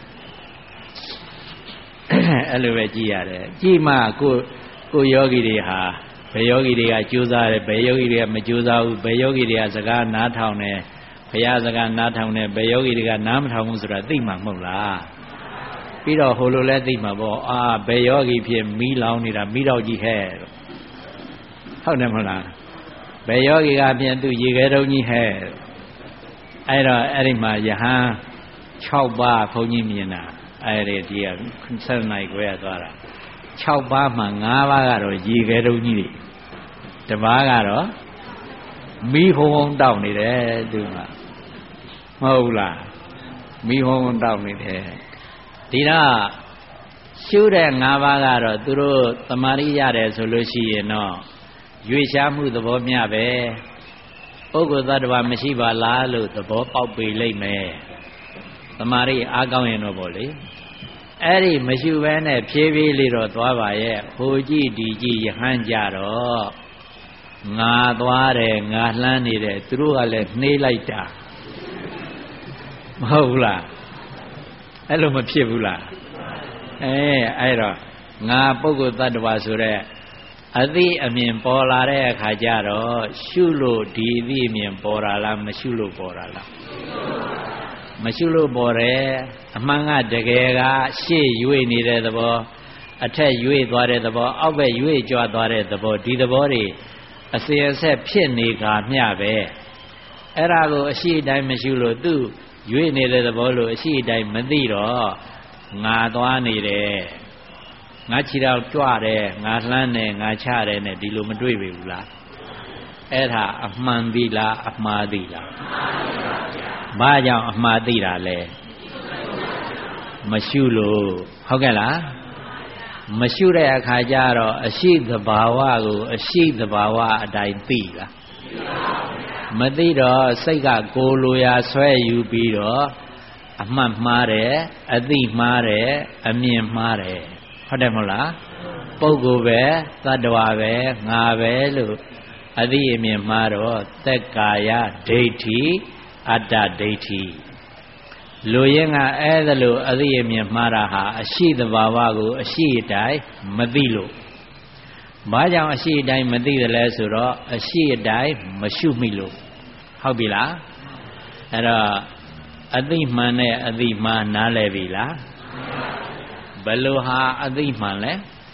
အဲ့လိုပဲကြည်ရတယ်ကြည်မှကိုကိုယောဂီတွေဟာဘယ်ယောဂီတွေကကြိုးစားတယ်ဘယ်ယောဂီတွေကမကြိုးစားဘူးဘယ်ယောဂီတွေကစကားနားထောင်တယ်ဘုရားစကားနားထောင်တယ်ဘယ်ယောဂီတွေကနားမထောင်ဘူးဆိုတာသိမှမဟုတ်လားပြီးတော့ဟိုလိုလဲသိမှာပေါ့အာဘယ်ယောဂီဖြစ်မီးလောင်နေတာမီးတော့ကြီးဟဲ့ဟုတ်တယ်မဟုတ်လားဘယ်ယောဂီကပြန်သူရေခဲတုံးကြီးဟဲ့အဲ့တော့အဲ့ဒီမှာယဟန်၆ပါးဘုန်းကြီးမြင်တာအဲ့ဒီဒီကဆယ်နိုင်ခွဲရသွားတာ၆ပါးမှာ၅ပါးကတော့ရေခဲတုံးကြီးတွေတစ်ပါးကတော့မီးဟုံးဟုံးတောက်နေတယ်သူကမဟုတ်လားမီးဟုံးဟုံးတောက်နေတယ်ဒီတော့ရှုတဲ့၅ပါးကတော့သူတို့တမာရိရတယ်ဆိုလို့ရှိရင်တော့ရွေရှားမှုသဘောမျှပဲပုဂ္ဂိုလ်သတ္တဝါမရှိပါလားလို့သဘောပေါက်ပေလိမ့်မယ်တမာရိအားကောင်းရင်တော့ဗောလေအဲ့ဒီမရှိဘဲနဲ့ဖြည်းဖြည်းလေးတော့သွားပါရဲ့ဟိုကြည့်ဒီကြည့်ယဟန်ကြတော့ငါသွားတယ်ငါလှမ်းနေတယ်သူတို့ကလည်းနှေးလိုက်တာမဟုတ်လားအဲ့လိုမဖြစ်ဘူးလားအဲအဲ့တော့ငါပုဂ္ဂိုလ်တ attva ဆိုတဲ့အသိအမြင်ပေါ်လာတဲ့အခါကျတော့ရှုလို့ဒီအသိအမြင်ပေါ်လာလားမရှုလို့ပေါ်လာလားမရှုလို့ပေါ်တယ်အမှန်ကတကယ်ကရှေ့ရွေ့နေတဲ့သဘောအထက်ရွေ့သွားတဲ့သဘောအောက်ဘက်ရွေ့ကြွသွားတဲ့သဘောဒီသဘောတွေအစဉ်အဆက်ဖြစ်နေကြမျှပဲအဲ့ဒါကိုအရှိအတိုင်းမရှုလို့သူ့ရွေ့နေတဲ့သဘောလို့အရှိအတိုင်းမသိတော့ငါသွားနေတယ်ငါခြေတော့ကြွတယ်ငါလှမ်းတယ်ငါချတယ်နဲ့ဒီလိုမတွေ့ပြီဘူးလားအဲ့ဒါအမှန်ပြီလားအမှားပြီလားဘာကြောင့်အမှားသိတာလဲမရှုလို့ဟုတ်ကဲ့လားမရှုတဲ့အခါကျတော့အရှိသဘာဝကိုအရှိသဘာဝအတိုင်းသိလားမသိတော့စိတ်ကကိုယ်လိုရာဆွဲယူပြီးတော့အမှတ်မှားတယ်အသိမှားတယ်အမြင်မှားတယ်ဟုတ်တယ်မဟုတ်လားပုဂ္ဂိုလ်ပဲသတ္တဝါပဲငါပဲလို့အသိအမြင်မှားတော့သက်ကာယဒိဋ္ဌိအတ္တဒိဋ္ဌိလူရင်းကအဲ့ဒါလို့အသိအမြင်မှားတာဟာအရှိသဘာဝကိုအရှိအတိုင်းမသိလို့ဘာကြောင့်အရှိအတိုင်းမသိတယ်လဲဆိုတော့အရှိအတိုင်းမရှုမိလို့ဟုတ်ပြီလားအဲ့တော့အသိမှန်နဲ့အသိမှားနားလည်ပြီလားဘယ်လိုဟာအသိမှန်လဲ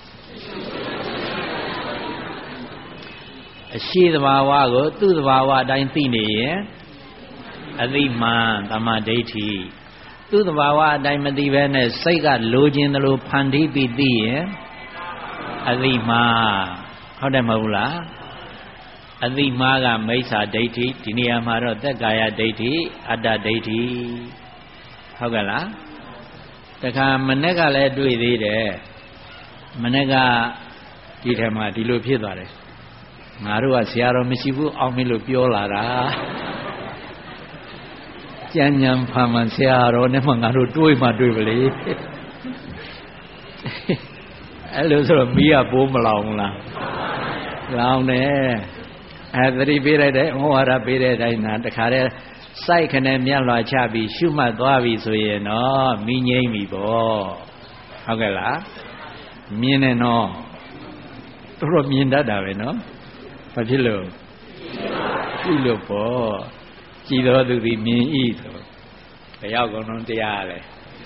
အရှိသဘာဝကိုသူ့သဘာဝအတိုင်းသိနေရင်အသိမှန်သမာဓိဋ္ဌိသူ့သဘာဝအတိုင်းမသိဘဲနဲ့စိတ်ကလိုချင်တယ်လို့ဖန်တီးပြီးသိရင်အသိမှန်ဟုတ်တယ်မဟုတ်လားအသိမှားကမိစ္ဆာဒိဋ္ဌိဒီနေရာမှာတော့သက်ကာယဒိဋ္ဌိအတ္တဒိဋ္ဌိဟုတ်ကဲ့လားတခါမနေ့ကလည်းတွေ့သေးတယ်မနေ့ကဒီထဲမှာဒီလိုဖြစ်သွားတယ်ငါတို့ကဆရာတော်မရှိဘူးအောင်မလို့ပြောလာတာကြံញံဖန်မှန်ဆရာတော်နဲ့မှငါတို့တွေးမှတွေးပါလေအဲ့လိုဆိုတော့မိကပိုးမလောင်ဘူးလားလောင်တယ်အဲသတိပေးလိုက်တယ်ဟောရပေးတဲ့အတိုင်းနာတခါတည်းစိုက်ခနဲ့မျက်လွှာချပြီးရှုမှတ်သွားပြီဆိုရင်တော့မိငိမ့်ပြီပေါ့ဟုတ်ကဲ့လားမြင်တယ်နော်တော်တော်မြင်တတ်တာပဲနော်ဘာဖြစ်လို့ကြည့်လို့ပေါ့ကြည်တော်သူဒီမြင်ဤဆိုဘယ်ရောက်ကုန်တော့တရားလဲ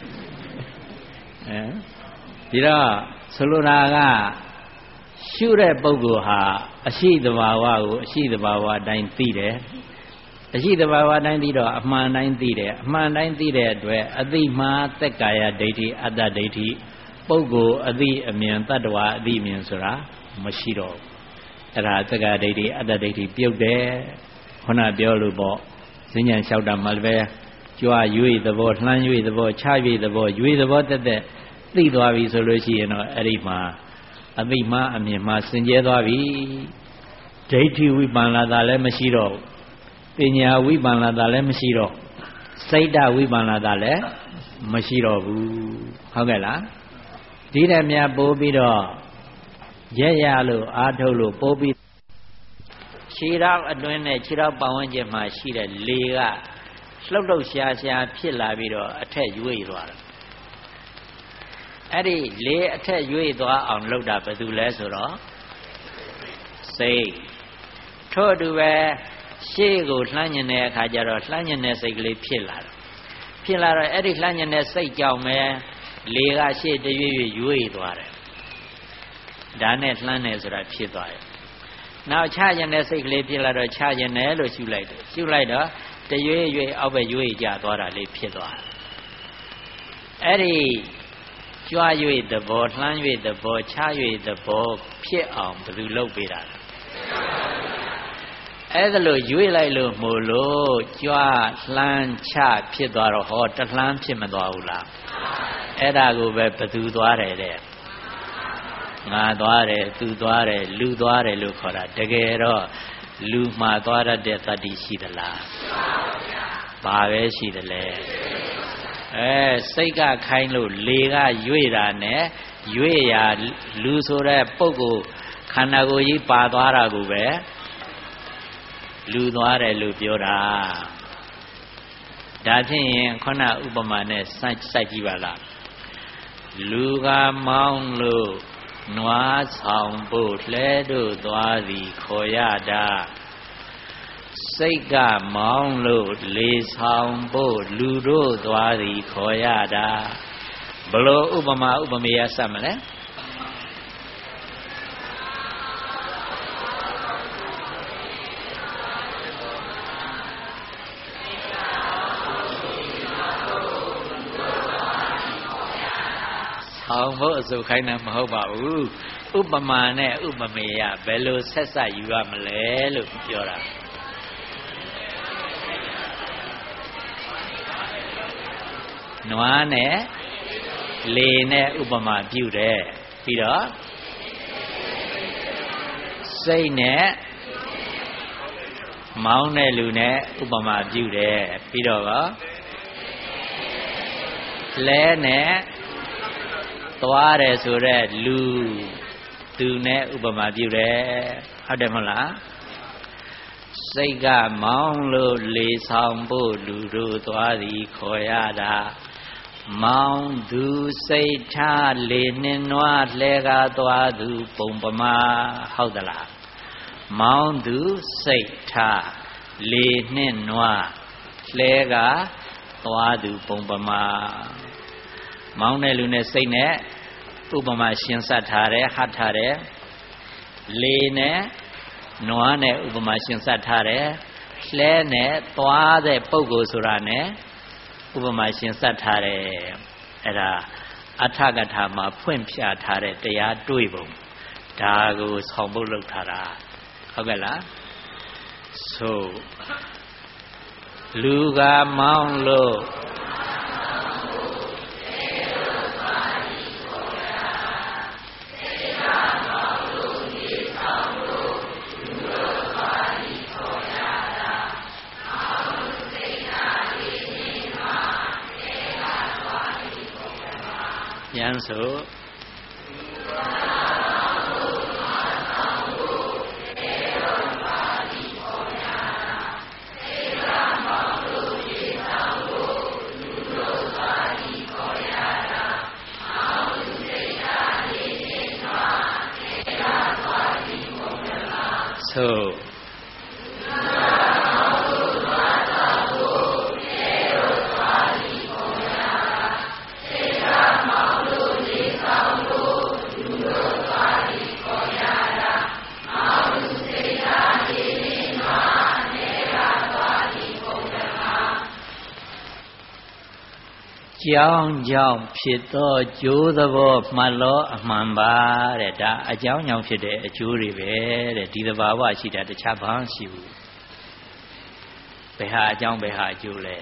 အဲဒီတော့ဆိုလိုတာကရှုတဲ့ပုဂ္ဂိုလ်ဟာအရှိတဘာဝကိုအရှိတဘာဝအတိုင်းသိတယ်အရှိတဘာဝအတိုင်းသိတော့အမှန်တိုင်းသိတယ်အမှန်တိုင်းသိတဲ့အတွက်အသိမှားသက်ကာယဒိဋ္ဌိအတ္တဒိဋ္ဌိပုဂ္ဂိုလ်အသိအမြင်တ attva အသိအမြင်ဆိုတာမရှိတော့အဲ့ဒါသက်ကာယဒိဋ္ဌိအတ္တဒိဋ္ဌိပြုတ်တယ်ခုနပြောလို့ပေါ့ဈဉ္ဉံလျှောက်တာမှလည်းပဲကြွားရွေ့သဘောလှမ်းရွေ့သဘောချရွေ့သဘောရွေ့သဘောတက်တက်သိသွားပြီဆိုလို့ရှိရင်တော့အဲ့ဒီမှာအသိမှအမြင်မှစင်ကြဲသွားပြီဒိဋ္ဌိဝိပန္နတာလည်းမရှိတော့ပညာဝိပန္နတာလည်းမရှိတော့စိတ်တဝိပန္နတာလည်းမရှိတော့ဘူးဟုတ်ကဲ့လားဒီတည်းများပို့ပြီးတော့ရက်ရလို့အာထုတ်လို့ပို့ပြီးခြေထောက်အတွင်းနဲ့ခြေထောက်ပတ်ဝန်းကျင်မှာရှိတဲ့လေကလှုပ်လှုပ်ရှားရှားဖြစ်လာပြီးတော့အထက်ရွေ့သွားတယ်အဲ့ဒီလေအထက်ရွေ့သွားအောင်လုပ်တာဘယ်သူလဲဆိုတော့စိတ်ထို့အတူပဲရှေ့ကိုလှမ်းညင်တဲ့အခါကျတော့လှမ်းညင်တဲ့စိတ်ကလေးဖြစ်လာတယ်ဖြစ်လာတော့အဲ့ဒီလှမ်းညင်တဲ့စိတ်ကြောင့်ပဲလေကရှေ့တရွေ့ရွေ့ရွေ့သွားတယ်ဒါနဲ့လှမ်းတယ်ဆိုတာဖြစ်သွားတယ်နောက်ချရင်တဲ့စိတ်ကလေးဖြစ်လာတော့ချရင်တယ်လို့ရှုလိုက်တယ်ရှုလိုက်တော့တရွေ့ရွေ့အောက်ဘက်ရွေ့ကြသွားတာလေးဖြစ်သွားတယ်အဲ့ဒီကြွား၍သဘောလှမ်း၍သဘောချ၍သဘောဖြစ်အောင်ဘယ်သူလုပ်ပေးတာလဲအဲ့ဒါလို့ရွေ့လိုက်လို့မို့လို့ကြွားလှမ်းချဖြစ်သွားတော့ဟောတလှမ်းဖြစ်မသွားဘူးလားအဲ့ဒါကိုပဲဘယ်သူသွားတယ်တဲ့ငါသွားတယ်သူသွားတယ်လူသွားတယ်လို့ခေါ်တာတကယ်တော့လူမှာသွားရတဲ့တတ္တိရှိသလားဘာပဲရှိသလဲအဲစိတ်ကခိုင်းလို့လေကရွေ့တာနဲ့ရွေ့ရာလူဆိုတဲ့ပုဂ္ဂိုလ်ခန္ဓာကိုယ်ကြီးပါသွားတာကိုပဲလူသွားတယ်လို့ပြောတာဒါဖြင့်ရင်ခုနဥပမာနဲ့စိုက်စိုက်ကြည့်ပါလားလူကမောင်းလို့နွားဆောင်ဖို့လှဲတို့သွားသည်ခေါ်ရတာစိတ်ကမောင်းလို့လေဆောင်ဖို့လူတို့သွားသည်ခေါ်ရတာဘလို့ဥပမာဥပမေယဆက်မလဲဆောင်ဖို့အစုခိုင်းတာမဟုတ်ပါဘူးဥပမာနဲ့ဥပမေယဘယ်လိုဆက်ဆက်ယူရမလဲလို့ပြောတာနွားနဲ့လေနဲ့ဥပမာပြုတယ်ပြီးတော့စိတ်နဲ့မောင်းတဲ့လူနဲ့ဥပမာပြုတယ်ပြီးတော့လဲနဲ့သွားတယ်ဆိုတော့လူသူနဲ့ဥပမာပြုတယ်ဟုတ်တယ်မဟုတ်လားစိတ်ကမောင်းလို့လေဆောင်ဖို့လူတို့သွားသည်ခေါ်ရတာမောင်းသူစိတ်ထားလေနှင်းနွားလှဲကားသွားသူပုံပမာဟုတ်သလားမောင်းသူစိတ်ထားလေနှင်းနွားလှဲကားသွားသူပုံပမာမောင်းတဲ့လူနဲ့စိတ်နဲ့ဥပမာရှင်းဆက်ထားတယ်ဟတ်ထားတယ်လေနဲ့နွားနဲ့ဥပမာရှင်းဆက်ထားတယ်လှဲနဲ့သွားတဲ့ပုဂ္ဂိုလ်ဆိုတာနဲ့ဥပမာရှင်းဆက်ထားတယ်အဲ့ဒါအထကထာမှာဖွင့်ပြထားတဲ့တရားတွေ့ပုံဒါကိုဆောင်ဖို့လုပ်ထားတာဟုတ်ကဲ့လားဆိုလူကမောင်းလို့ပြန်ဆိုဆိုကြောင်းကြောင့်ဖြစ်သောကျိုးသဘောမှတ်လို့အမှန်ပါတဲ့ဒါအကြောင်းကြောင့်ဖြစ်တဲ့အကျိုးတွေပဲတဲ့ဒီသဘာဝရှိတာတခြားဘာမှရှိဘူးဘယ်ဟာအကြောင်းဘယ်ဟာအကျိုးလဲ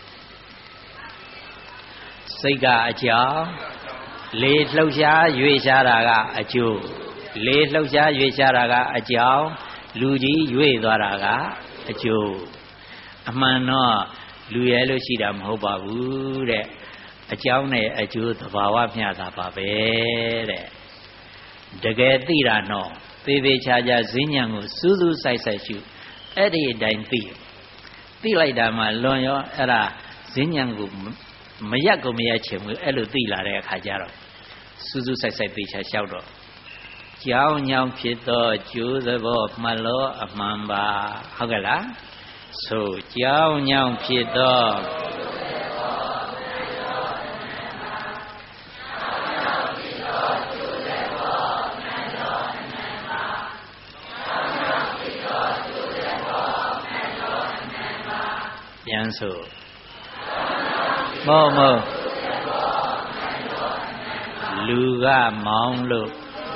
စိတ်ကအကြောင်းလေလှုပ်ရှားရွေ့ရှားတာကအကျိုးလေလှုပ်ရှားရွေ့ရှားတာကအကြောင်းလူကြီးရွေ့သွားတာကအကျိုးအမှန်တော့လူရဲလို့ရှိတာမဟုတ်ပါဘူးတဲ့အကြောင်းနဲ့အကျိုးသဘာဝမျှတာပါပဲတဲ့တကယ်သိတာတော့သေသေးချာချာဈဉ္ဉံကိုစူးစူးဆိုင်ဆိုင်ရှုအဲ့ဒီအတိုင်းသိသိလိုက်တာမှလွန်ရောအဲ့ဒါဈဉ္ဉံကိုမရက်ကိုမရက်ချင်ဘူးအဲ့လိုသိလာတဲ့အခါကျတော့စူးစူးဆိုင်ဆိုင်သိချာလျှောက်တော့ကြောင်းညောင်းဖြစ်သောကျိုးသဘောမှတ်လို့အမှန်ပါဟုတ်ကဲ့လားဆိုကြောင်းညောင်းဖြစ်သောပြန်ဆိုမောမောလူကမောင်းလို့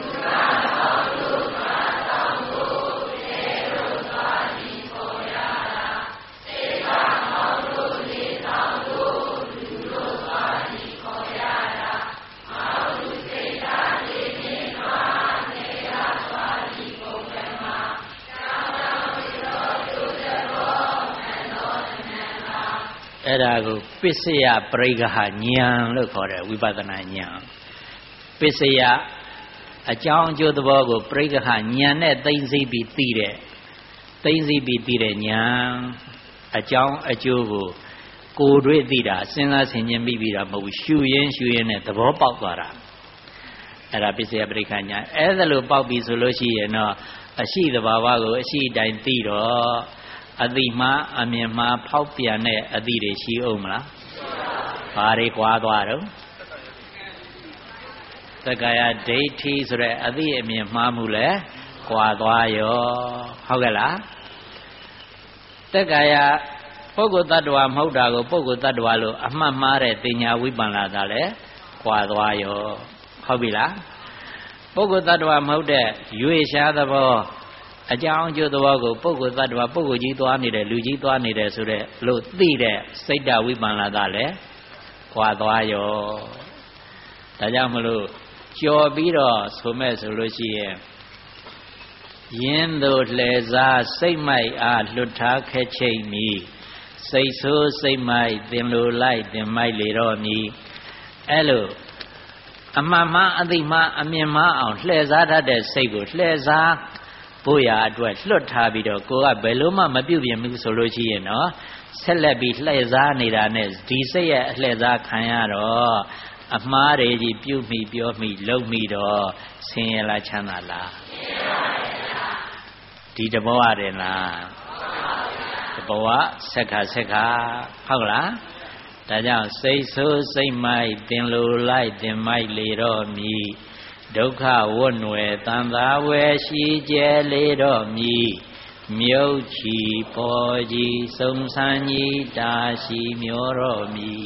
အဲ့ဒါကိုပစ္စယပရိက္ခဉာဏ်လို့ခေါ်တယ်ဝိပဿနာဉာဏ်ပစ္စယအကြောင်းအကျိုးသဘောကိုပရိက္ခဉာဏ်နဲ့သိသိပြီးသိတဲ့သိသိပြီးသိတဲ့ဉာဏ်အကြောင်းအကျိုးကိုကိုယ်တွေ့သိတာစဉ်းစားဆင်ခြင်ပြီးပြီးတာမဟုတ်ဘူးရှုရင်းရှုရင်းနဲ့သဘောပေါက်သွားတာအဲ့ဒါပစ္စယပရိက္ခဉာဏ်အဲ့ဒါလို့ပေါက်ပြီဆိုလို့ရှိရင်တော့အရှိသဘာဝကိုအရှိတိုင်းသိတော့အတိမှားအမြင်မှားဖောက်ပြန်တဲ့အတိတွေရှိအောင်မလားဘာတွေကွာသွားတော့သက္ကာယဒိဋ္ဌိဆိုတဲ့အတိအမြင်မှားမှုလဲကွာသွားရောဟုတ်ကဲ့လားသက္ကာယပုဂ္ဂိုလ်တ attva မဟုတ်တာကိုပုဂ္ဂိုလ်တ attva လို့အမှတ်မှားတဲ့တင်ညာဝိပန္နာတာလဲကွာသွားရောဟုတ်ပြီလားပုဂ္ဂိုလ်တ attva မဟုတ်တဲ့ရွေရှားသဘောအကြောင်းအကျိုးသဘောကိုပုဂ္ဂိုလ်တ attva ပုဂ္ဂိုလ်ကြီးသွားနေတယ်လူကြီးသွားနေတယ်ဆိုတဲ့လို့သိတဲ့စိတ်တဝိပန္နာတာလဲကွာသွားရောဒါကြောင့်မလို့ကြော်ပြီးတော့ဆိုမဲ့ဆိုလို့ရှိရင်ယင်းတို့လှည့်စားစိတ်မိုက်အားလွတ်ထားခဲ့ချိန်မီစိတ်ဆိုးစိတ်မိုက်သင်လိုလိုက်သင်မိုက်လေတော့မီအဲ့လိုအမှန်မှအသိမှအမြင်မှအောင်လှည့်စားတတ်တဲ့စိတ်ကိုလှည့်စားဖို့ရာအတွက်လွတ်ထားပြီးတော့ကိုကဘယ်လို့မှမပြုတ်ပြင်ဘူးဆိုလို့ရှိရင်တော့ဆက်လက်ပြီးလှည့်စားနေတာနဲ့ဒီစိတ်ရဲ့အလှည့်စားခံရတော့အမှားတွေကြီးပြုတ်မိပြောမိလုံမိတော့ဆင်းရဲလားချမ်းသာလားဆင်းရဲပါဘူးဒီတဘောရတယ်လားတဘောဆက်ခါဆက်ခါဟုတ်လားဒါကြောင့်စိတ်ဆိုးစိတ်မိုက်သင်လိုလိုက်သင်မိုက်လေတော့မီဒုက္ခဝတ်နွယ်တန်သာဝယ်ရှိကျဲလေတော့မီမြုပ်ချီပေါ်ကြီးစုံစမ်းကြီးတာရှိမျောတော့မီ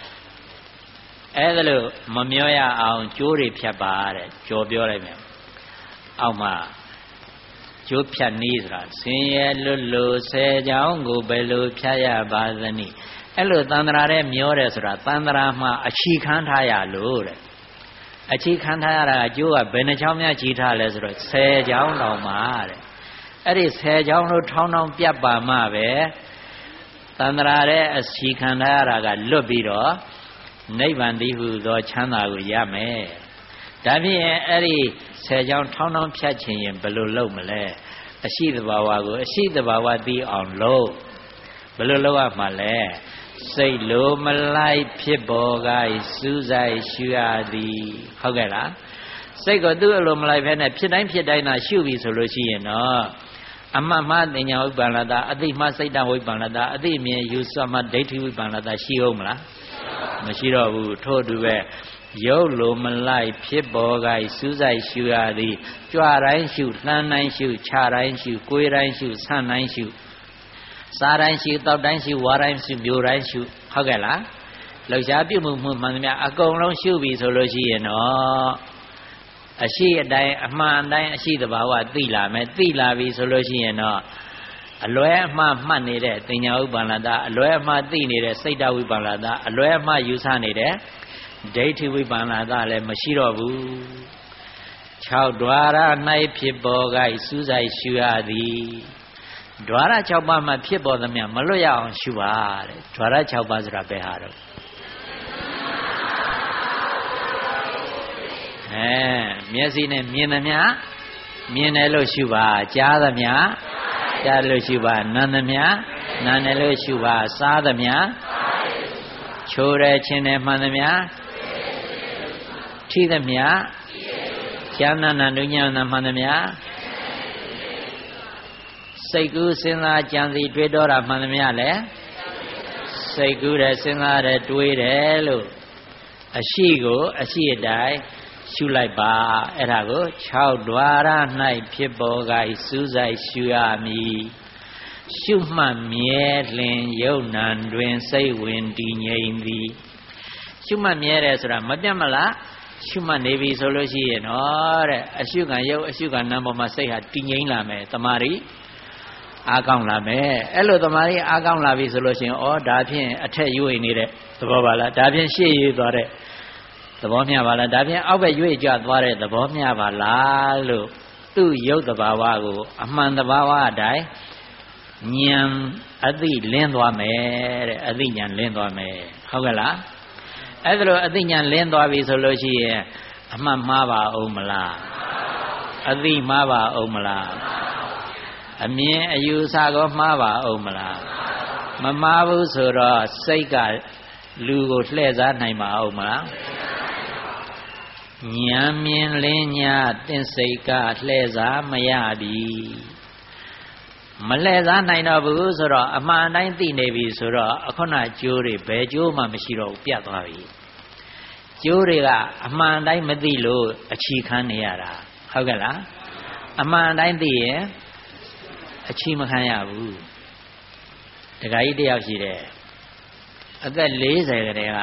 အဲ့ဒါလို့မမျောရအောင်ကြိုးတွေဖြတ်ပါတဲ့ကြော်ပြောလိုက်မယ်အောက်မှာကျိုးဖြတ်နည်းဆိုတာဆင်းရဲလွတ်လို့ဆယ်ကြောင်းကိုဘယ်လိုဖြတ်ရပါသနည်းအဲ့လိုသန္တရာတဲ့မျောတယ်ဆိုတာသန္တရာမှာအချီခန်းထားရလို့တဲ့အချီခန်းထားရတာအကျိုးကဘယ်နှချောင်းများချီထားလဲဆိုတော့ဆယ်ချောင်းတောင်မှတဲ့အဲ့ဒီဆယ်ချောင်းလို့ထောင်းထောင်းပြတ်ပါမှပဲသန္တရာတဲ့အချီခန်းထားရတာကလွတ်ပြီးတော့နိဗ္ဗာန်တည်းဟူသောချမ်းသာကိုရမယ်ဒါဖြင့်အဲ့ဒီဆယ်ချောင်းထောင်းထောင်းဖြတ်ခြင်းရင်ဘယ်လိုလုပ်မလဲအရှိတဘာဝကိုအရှိတဘာဝသိအောင်လုပ်ဘယ်လိုလုပ်ရမှာလဲစိတ်လိုမလိုက်ဖြစ်ပေါ်ကစူးစိုက်ရှုရသည်ဟုတ်ကဲ့လားစိတ်ကိုသူ့အလိုမလိုက်ဖဲနဲ့ဖြစ်တိုင်းဖြစ်တိုင်းသာရှုပြီဆိုလို့ရှိရင်တော့အမှတ်မှတင်ညာဝိပ္ပန္နတာအသိမှစိတ်တဝိပ္ပန္နတာအသိမြင်ယူဆမှဒိဋ္ဌိဝိပ္ပန္နတာရှိအောင်မလားမရှိတော့ဘူးထို့တူပဲရုပ်လိုမလိုက်ဖြစ်ပေါ်ကစူးစိုက်ရှုရသည်ကြွတိုင်းရှုလှမ်းတိုင်းရှုခြားတိုင်းရှုကိုယ်တိုင်းရှုဆန့်တိုင်းရှုစားတိုင်းရှုတောက်တိုင်းရှုဝါတိုင်းရှုမျိုးတိုင်းရှုဟုတ်ကဲ့လားလှူရှားပြုမှုမှုမှန်သမျှအကုန်လုံးရှုပြီဆိုလို့ရှိရင်တော့အရှိအတိုင်းအမှန်တိုင်းအရှိတဘာဝသိလာမယ်သိလာပြီဆိုလို့ရှိရင်တော့အလွဲအမှားမှတ်နေတဲ့တင်ညာဥပ္ပန္နတာအလွဲအမှားသိနေတဲ့စိတ်တဝိပ္ပန္နတာအလွဲအမှားယူဆနေတဲ့ဒိဋ္ဌိဝိပ္ပန္နတာလည်းမရှိတော့ဘူး၆ဓဝါရ၌ဖြစ်ပေါ်ကစူးစိုက်ရှုရသည်ဓဝါရ၆ပါးမှာဖြစ်ပေါ်သမျှမလွတ်ရအောင်ရှုပါတဲ့ဓဝါရ၆ပါးဆိုတာဘယ်ဟာတော့အဲမျက်စိနဲ့မြင်သမျှမြင်တယ်လို့ရှုပါကြားသမျှကြားလို့ရှုပါနားသမျှနားတယ်လို့ရှုပါစားသမျှချိုးတယ်ချင်းတယ်မှန်သမျှထိသမျှဉာဏ်နာနာဉာဏ်နာမှန်သမျှစိတ်ကူးစဉ်းစားကြံစီတွေးတော့တာမှန်သမျှလဲစိတ်ကူးတယ်စဉ်းစားတယ်တွေးတယ်လို့အရှိကိုအရှိအတိုင်းရှုလိုက်ပါအဲ့ဒါကို၆ဓဝါရ၌ဖြစ်ပေါ်ကစူးစိုက်ရှုရမည်ရှုမှတ်မြဲလင်ယုံနံတွင်စိတ်ဝင်တည်ငြိမ်သည်ရှုမှတ်မြဲတယ်ဆိုတာမပြတ်မလားရှုမှတ်နေပြီဆိုလို့ရှိရင်တော့တဲ့အရှုခံယုတ်အရှုခံနံပေါ်မှာစိတ်ဟာတည်ငြိမ်လာမယ်တမာရီအားကောင်းလာမယ်အဲ့လိုတမာရီအားကောင်းလာပြီဆိုလို့ရှိရင်ဩဒါဖြင့်အထက်ရွေ့နေတဲ့သဘောပါလားဒါဖြင့်ရှေ့ရွေ့သွားတဲ့သဘောမျှပါလားဒါဖြင့်အောက်ဘက်ရွေ့ကြသွားတဲ့သဘောမျှပါလားလို့သူ့ယုတ်တဘာဝကိုအမှန်တဘာဝအတိုင်းဉာဏ်အသိလင်းသွားမယ်တဲ့အသိဉာဏ်လင်းသွားမယ်ဟုတ်ကဲ့လားအဲ့ဒါလိုအသိဉာဏ်လင်းသွားပြီဆိုလို့ရှိရင်အမှတ်မှားပါအောင်မလားအသိမှားပါအောင်မလားအမြင်အယူဆကိုမှားပါအောင်မလားမမှားဘူးဆိုတော့စိတ်ကလူကိုလှည့်စားနိုင်ပါအောင်မလားဉာဏ်မြင်လင်းညာတင့်စိတ်ကလှည့်စားမရပြီမလှည့်စားနိုင်တော့ဘူးဆိုတော့အမှန်တိုင်းသိနေပြီဆိုတော့အခုနကျိုးတွေဘယ်ကျိုးမှမရှိတော့ဘူးပြတ်သွားပြီကျိုးတွေကအမှန်တိုင်းမသိလို့အချီခံနေရတာဟုတ်ကဲ့လားအမှန်တိုင်းသိရင်အချီမခံရဘူးတခါကြီးတယောက်ရှိတယ်အသက်၄၀ကတည်းက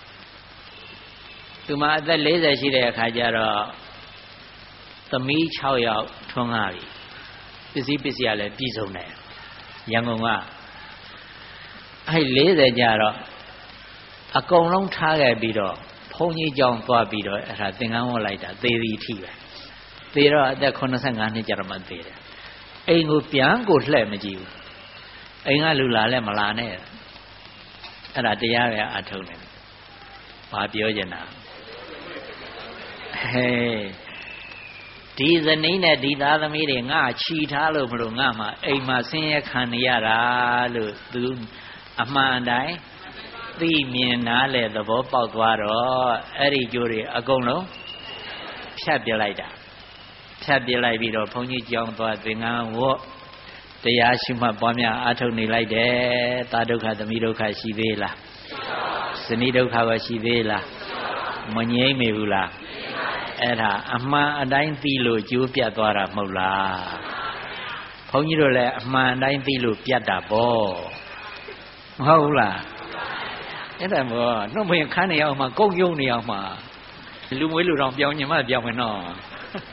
သူမအသက်၄၀ရှိတဲ့အခါကျတော့သမီး၆ယောက်ထွန်းကားပြီပစ္စည်းပစ္စည်းကလည်းပြည်စုံတယ်ရန်ကုန်ကအဲ့၄၀ကျတော့အကုန်လုံးထားခဲ့ပြီးတော့ဘုန်းကြီးကျောင်းသွားပြီးတော့အဲ့ဒါသင်္ကန်းဝတ်လိုက်တာသေသည်ထိပဲသေတော့အသက်၈၅နှစ်ကျတော့မှသေတယ်အိမ်ကိုပြန်ကိုလှည့်မကြည့်ဘူးအိမ်ကလူလာလဲမလာနဲ့အဲ့ဒါတရားပဲအထုံးတယ်ဘာပြောချင်တာဟဲ့ဒီဇနီးနဲ့ဒီသားသမီးတွေငါချီထားလို့မလို့ငါမှအိမ်မှာဆင်းရဲခံနေရတာလို့သူအမှန်တိုင်းသိမြင်နားလေသဘောပေါက်သွားတော့အဲ့ဒီကြိုးတွေအကုန်လုံးဖြတ်ပြလိုက်တာဖြတ်ပြလိုက်ပြီးတော့ဘုန်းကြီးကျောင်းသွားသင်္ကန်းဝတ်တရားရှိမှပွားများအားထုတ်နေလိုက်တယ်သာဒုက္ခသမီးဒုက္ခရှိသေးလားဇနီးဒုက္ခပဲရှိသေးလားမငြိမ့်မေဘူးလားအဲ့ဒါအမှန်အတိုင်းသိလို့ကျိုးပြတ်သွားတာမဟုတ်လားဘုန်းကြီးတို့လည်းအမှန်အတိုင်းသိလို့ပြတ်တာပေါ့မဟုတ်ဘူးလားအဲ့ဒါမို့နှုတ်မရင်ခန်းနေအောင်မှကုန်းယုံနေအောင်မှလူမွေးလူတော်ပြောင်းညမပြောင်းမယ်နော်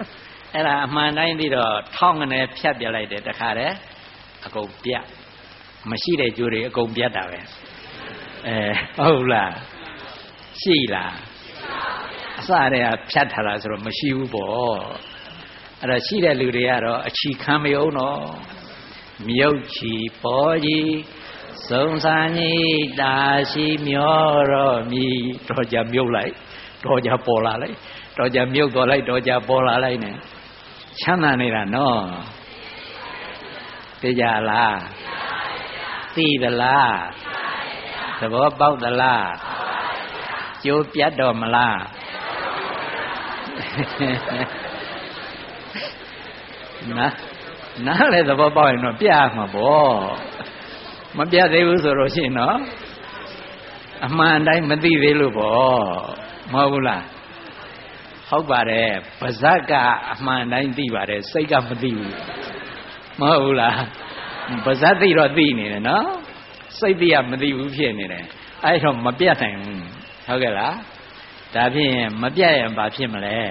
အဲ့ဒါအမှန်တိုင်းပြီးတော့ထောင်းကနေဖြတ်ပြလိုက်တယ်တခါတည်းအကုန်ပြတ်မရှိတဲ့ကျိုးတွေအကုန်ပြတ်တာပဲအဲဟုတ်လားရှိလားအစတည်းကဖြတ်ထားတာဆိုတော့မရှိဘူးပေါ့အဲ့တော့ရှိတဲ့လူတွေကတော့အချီခံမယုံတော့မြုပ်ချီပေါ်ကြီးစုံစမ်းကြီးတာရှိမျောတော့မြည်တော့ကြမြုပ်လိုက်တော့ကြပေါ်လာလိုက်တော့ကြမြုပ်သွားလိုက်တော့ကြပေါ်လာလိုက်နဲ့ချမ်းသာနေတာနော်သိကြလားသိသလားသဘောပေါက်သလားကျိုးပြတ်တော့မလားနားနားလည်းသဘောပေါက်ရင်တော့ပြမှာပေါ့မပြသေးဘူးဆိုလို့ရှိရင်တော့အမှန်တိုင်းမသိသေးလို့ပေါ့မဟုတ်ဘူးလားဟုတ်ပါတယ်ပါဇက်ကအမှန်တိုင်းသိပါတယ်စိတ်ကမသိဘူးမဟုတ်ဘူးလားပါဇက်သိတော့သိနေတယ်နော်စိတ်သိရမသိဘူးဖြစ်နေတယ်အဲ့တော့မပြတ်နိုင်ဘူးဟုတ်ကဲ့လားဒါဖြင့်မပြတ်ရင်ဘာဖြစ်မလဲ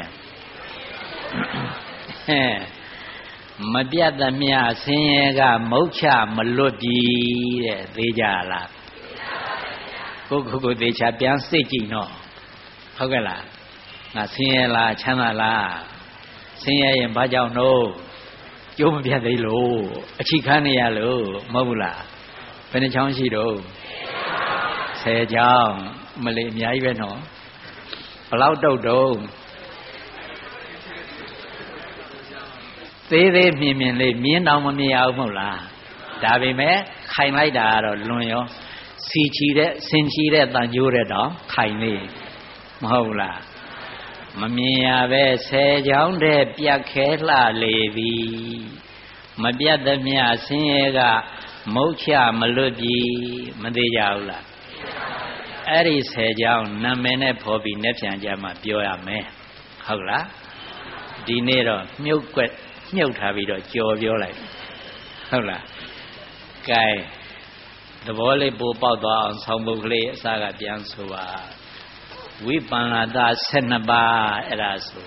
ဟဲ့မပြတ်သမျှဆင်းရဲကမုတ်ချမလွတ်ပြီတဲ့သိကြလားကိုကိုကိုသိချပြန်စိတ်ကြည့်နော်ဟုတ်ကဲ့လားငါဆင်းရဲလားချမ်းသာလားဆင်းရဲရင်ဘာကြောင့်လို့ကျိုးမပြတ်သေးလို့အချိခံနေရလို့မဟုတ်ဘူးလားဘယ်နှချောင်းရှိတော့ဆယ်ချောင်းမလေးအများကြီးပဲနော်ဘလောက်တုတ်တုံးသေးသေးမြင်မြင်လေးမြင်တော့မမြင်အောင်မဟုတ်လားဒါပေမဲ့ခိုင်လိုက်တာကတော့လွန်ရောစီချီတဲ့စင်ချီတဲ့တန်ကြိုးတဲ့တော့ခိုင်နေမဟုတ်လားမမြင်ရပဲဆယ်ချောင်းတဲ့ပြတ်ခဲလှလေသည်မပြတ်သမျှဆင်းရဲကမုတ်ချမလွတ်ပြီမသေးကြဘူးလားအဲ့ဒီဆယ်ချောင်းနာမည်နဲ့ဖော်ပြီးနဲ့ပြန်ကြမှာပြောရမယ်ဟုတ်လားဒီနေ့တော့မြုပ်ွက်မြုပ်ထားပြီးတော့ကြော်ပြောလိုက်ဟုတ်လားကဲသဘောလေးပိုပေါက်သွားအောင်ဆောင်းပုဒ်ကလေးအစကပြန်ဆိုပါဝိပန္နတာဆယ်နှစ်ပါးအဲ့ဒါဆို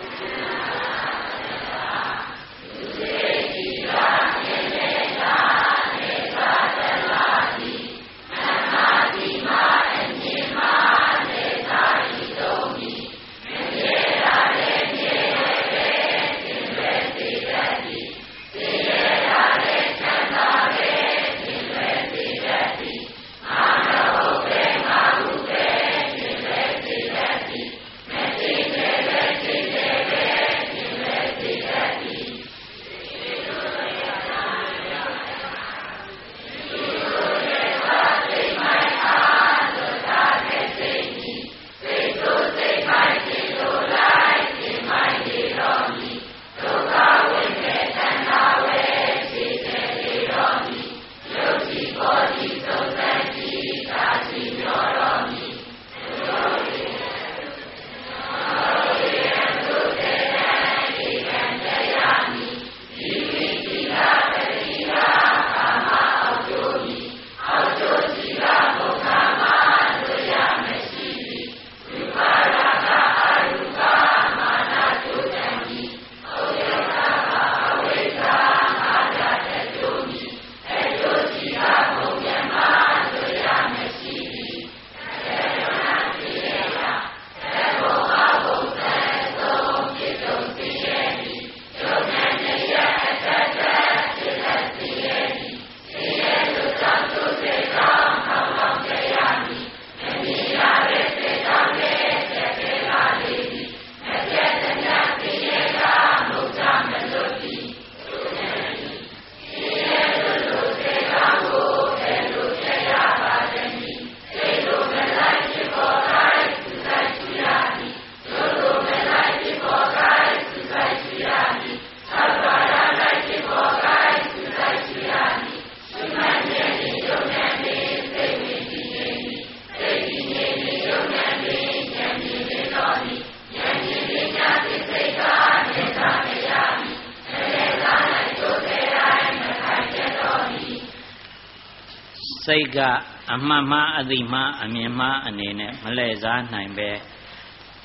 စိတ်ကအမှန်မှအသိမှအမြင်မှအနေနဲ့မလဲစားနိုင်ပဲ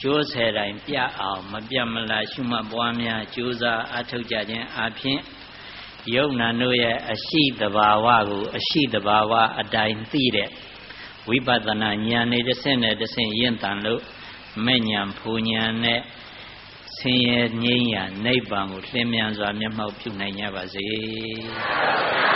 ကျိုးဆယ်တိုင်းပြအောင်မပြတ်မလားရှုမှတ်ပွားများကြိုးစားအထောက်ကြခြင်းအပြင်ယုံနာတို့ရဲ့အရှိတဘာဝကိုအရှိတဘာဝအတိုင်းသိတဲ့ဝိပဿနာဉာဏ်နဲ့တစ်ဆင့်နဲ့တစ်ဆင့်ရင့်တန်လို့မဲ့ဉာဏ်ဖူဉာဏ်နဲ့ဆင်းရဲငြိမ်းရာနိဗ္ဗာန်ကိုလင်းမြန်စွာမျက်မှောက်ပြုနိုင်ကြပါစေ